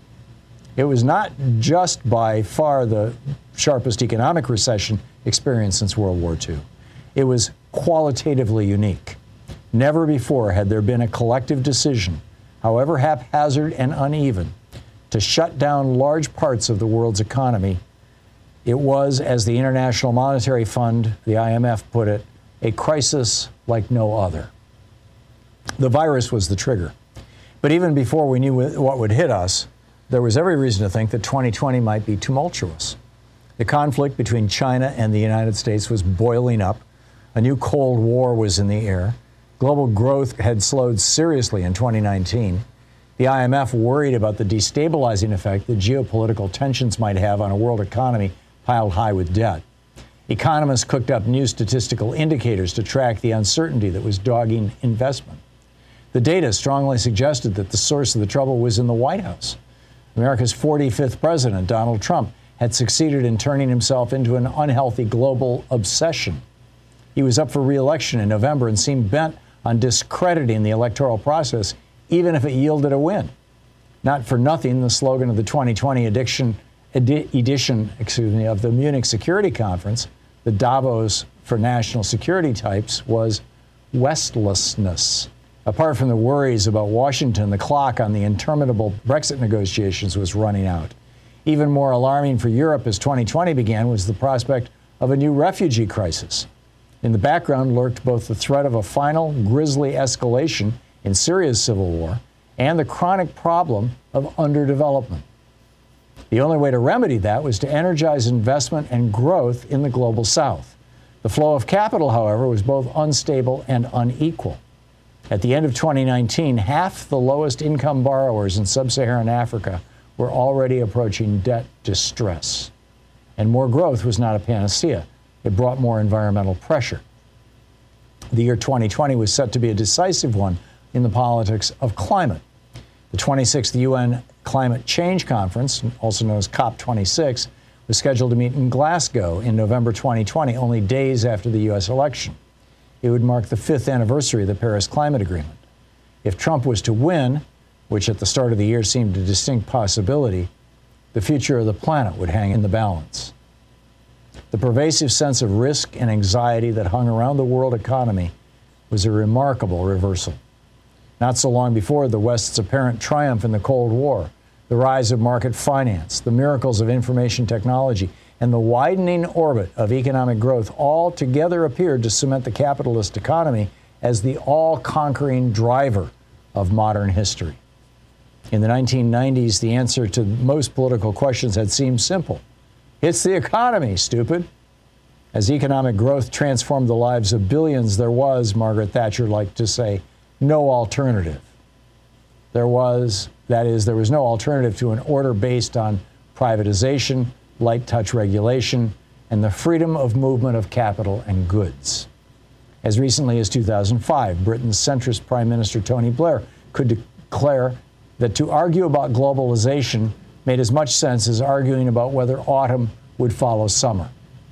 It was not just by far the sharpest economic recession experienced since World War II. It was qualitatively unique. Never before had there been a collective decision, however haphazard and uneven, to shut down large parts of the world's economy. It was, as the International Monetary Fund, the IMF, put it, a crisis like no other. The virus was the trigger. But even before we knew what would hit us, there was every reason to think that 2020 might be tumultuous. The conflict between China and the United States was boiling up. A new Cold War was in the air. Global growth had slowed seriously in 2019. The IMF worried about the destabilizing effect that geopolitical tensions might have on a world economy piled high with debt. Economists cooked up new statistical indicators to track the uncertainty that was dogging investment. The data strongly suggested that the source of the trouble was in the White House. America's 45th president, Donald Trump, had succeeded in turning himself into an unhealthy global obsession. He was up for re-election in November and seemed bent on discrediting the electoral process, even if it yielded a win. Not for nothing, the slogan of the 2020 edition of the Munich Security Conference, the Davos for national security types, was Westlessness. Apart from the worries about Washington, the clock on the interminable Brexit negotiations was running out. Even more alarming for Europe as 2020 began was the prospect of a new refugee crisis. In the background lurked both the threat of a final grisly escalation in Syria's civil war and the chronic problem of underdevelopment. The only way to remedy that was to energize investment and growth in the global south. The flow of capital, however, was both unstable and unequal. At the end of 2019, half the lowest income borrowers in sub-Saharan Africa were already approaching debt distress. And more growth was not a panacea. It brought more environmental pressure. The year 2020 was set to be a decisive one in the politics of climate. The 26th UN Climate Change Conference, also known as COP26, was scheduled to meet in Glasgow in November 2020, only days after the U.S. election. It would mark the 5th anniversary of the Paris Climate Agreement. If Trump was to win, which at the start of the year seemed a distinct possibility, the future of the planet would hang in the balance. The pervasive sense of risk and anxiety that hung around the world economy was a remarkable reversal. Not so long before, the West's apparent triumph in the Cold War, the rise of market finance, the miracles of information technology, and the widening orbit of economic growth all together appeared to cement the capitalist economy as the all-conquering driver of modern history. In the 1990s, the answer to most political questions had seemed simple. It's the economy, stupid. As economic growth transformed the lives of billions, there was, Margaret Thatcher liked to say, no alternative. There was no alternative to an order based on privatization, light touch regulation, and the freedom of movement of capital and goods. As recently as 2005, Britain's centrist Prime Minister Tony Blair could declare that to argue about globalization made as much sense as arguing about whether autumn would follow summer.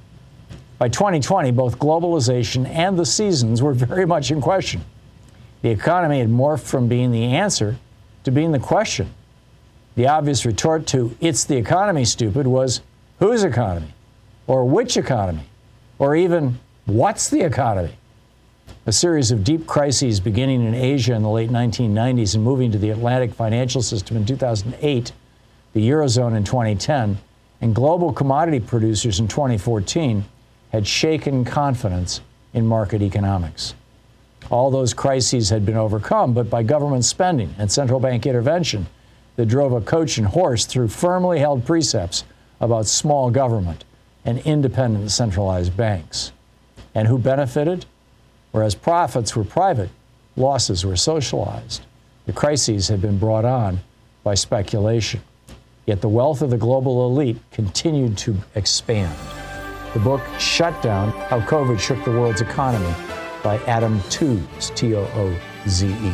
By 2020, both globalization and the seasons were very much in question. The economy had morphed from being the answer to being the question. The obvious retort to "it's the economy, stupid" was, Whose economy? Or which economy? Or even what's the economy? A series of deep crises beginning in Asia in the late 1990s and moving to the Atlantic financial system in 2008, the Eurozone in 2010, and global commodity producers in 2014 had shaken confidence in market economics. All those crises had been overcome, but by government spending and central bank intervention that drove a coach and horse through firmly held precepts about small government and independent centralized banks. And who benefited? Whereas profits were private, losses were socialized. The crises had been brought on by speculation. Yet the wealth of the global elite continued to expand. The book Shut Down, How COVID Shook the World's Economy by Adam Tooze, Tooze.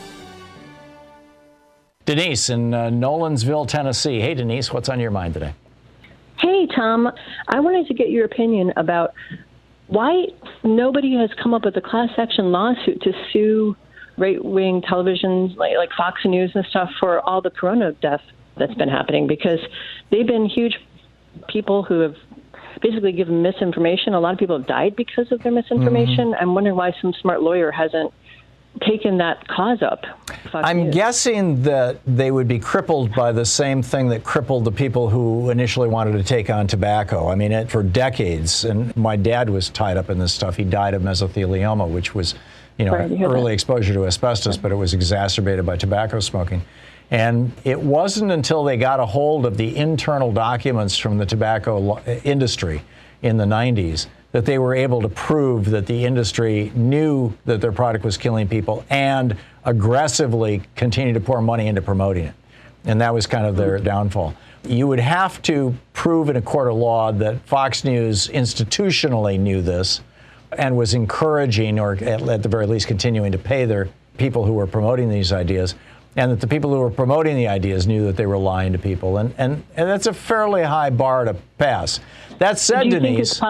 Denise in Nolensville, Tennessee. Hey, Denise, what's on your mind today? Hey, Tom. I wanted to get your opinion about why nobody has come up with a class action lawsuit to sue right-wing televisions like Fox News and stuff for all the corona death that's been happening, because they've been huge people who have basically given misinformation. A lot of people have died because of their misinformation. Mm-hmm. I'm wondering why some smart lawyer hasn't taken that cause up. I'm guessing that they would be crippled by the same thing that crippled the people who initially wanted to take on tobacco. I mean, for decades, and my dad was tied up in this stuff. He died of mesothelioma, which was, early exposure to asbestos, but it was exacerbated by tobacco smoking. And it wasn't until they got a hold of the internal documents from the tobacco industry in the 90s that they were able to prove that the industry knew that their product was killing people and aggressively continued to pour money into promoting it. And that was kind of their downfall. You would have to prove in a court of law that Fox News institutionally knew this and was encouraging, or at the very least continuing to pay their people who were promoting these ideas, and that the people who were promoting the ideas knew that they were lying to people. And that's a fairly high bar to pass. That said, Denise...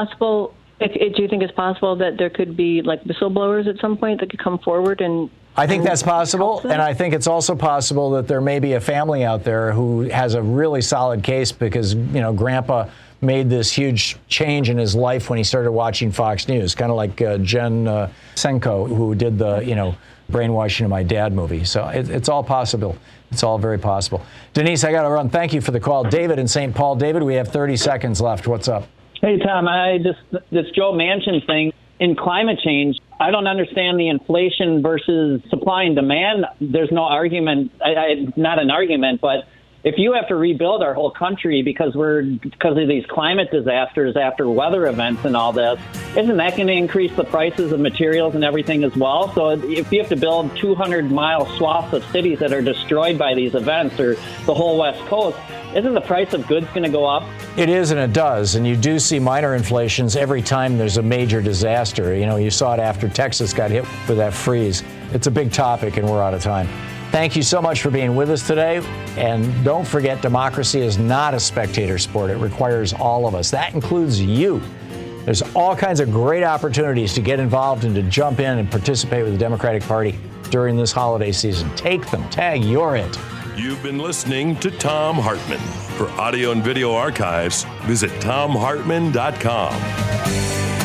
Do you think it's possible that there could be like whistleblowers at some point that could come forward and... I think that's possible, and I think it's also possible that there may be a family out there who has a really solid case because, Grandpa made this huge change in his life when he started watching Fox News, kind of like Jen Senko, who did the, Brainwashing of My Dad movie. So it's all possible. It's all very possible. Denise, I got to run. Thank you for the call. David in St. Paul. David, we have 30 seconds left. What's up? Hey, Tom, this Joe Manchin thing in climate change, I don't understand the inflation versus supply and demand. There's no argument, not an argument, but if you have to rebuild our whole country because of these climate disasters after weather events and all this, isn't that going to increase the prices of materials and everything as well? So if you have to build 200-mile swaths of cities that are destroyed by these events, or the whole West Coast, isn't the price of goods going to go up? It is, and it does. And you do see minor inflations every time there's a major disaster. You saw it after Texas got hit with that freeze. It's a big topic, and we're out of time. Thank you so much for being with us today. And don't forget, democracy is not a spectator sport. It requires all of us. That includes you. There's all kinds of great opportunities to get involved and to jump in and participate with the Democratic Party during this holiday season. Take them. Tag, you're it. You've been listening to Thom Hartmann. For audio and video archives, visit thomhartmann.com.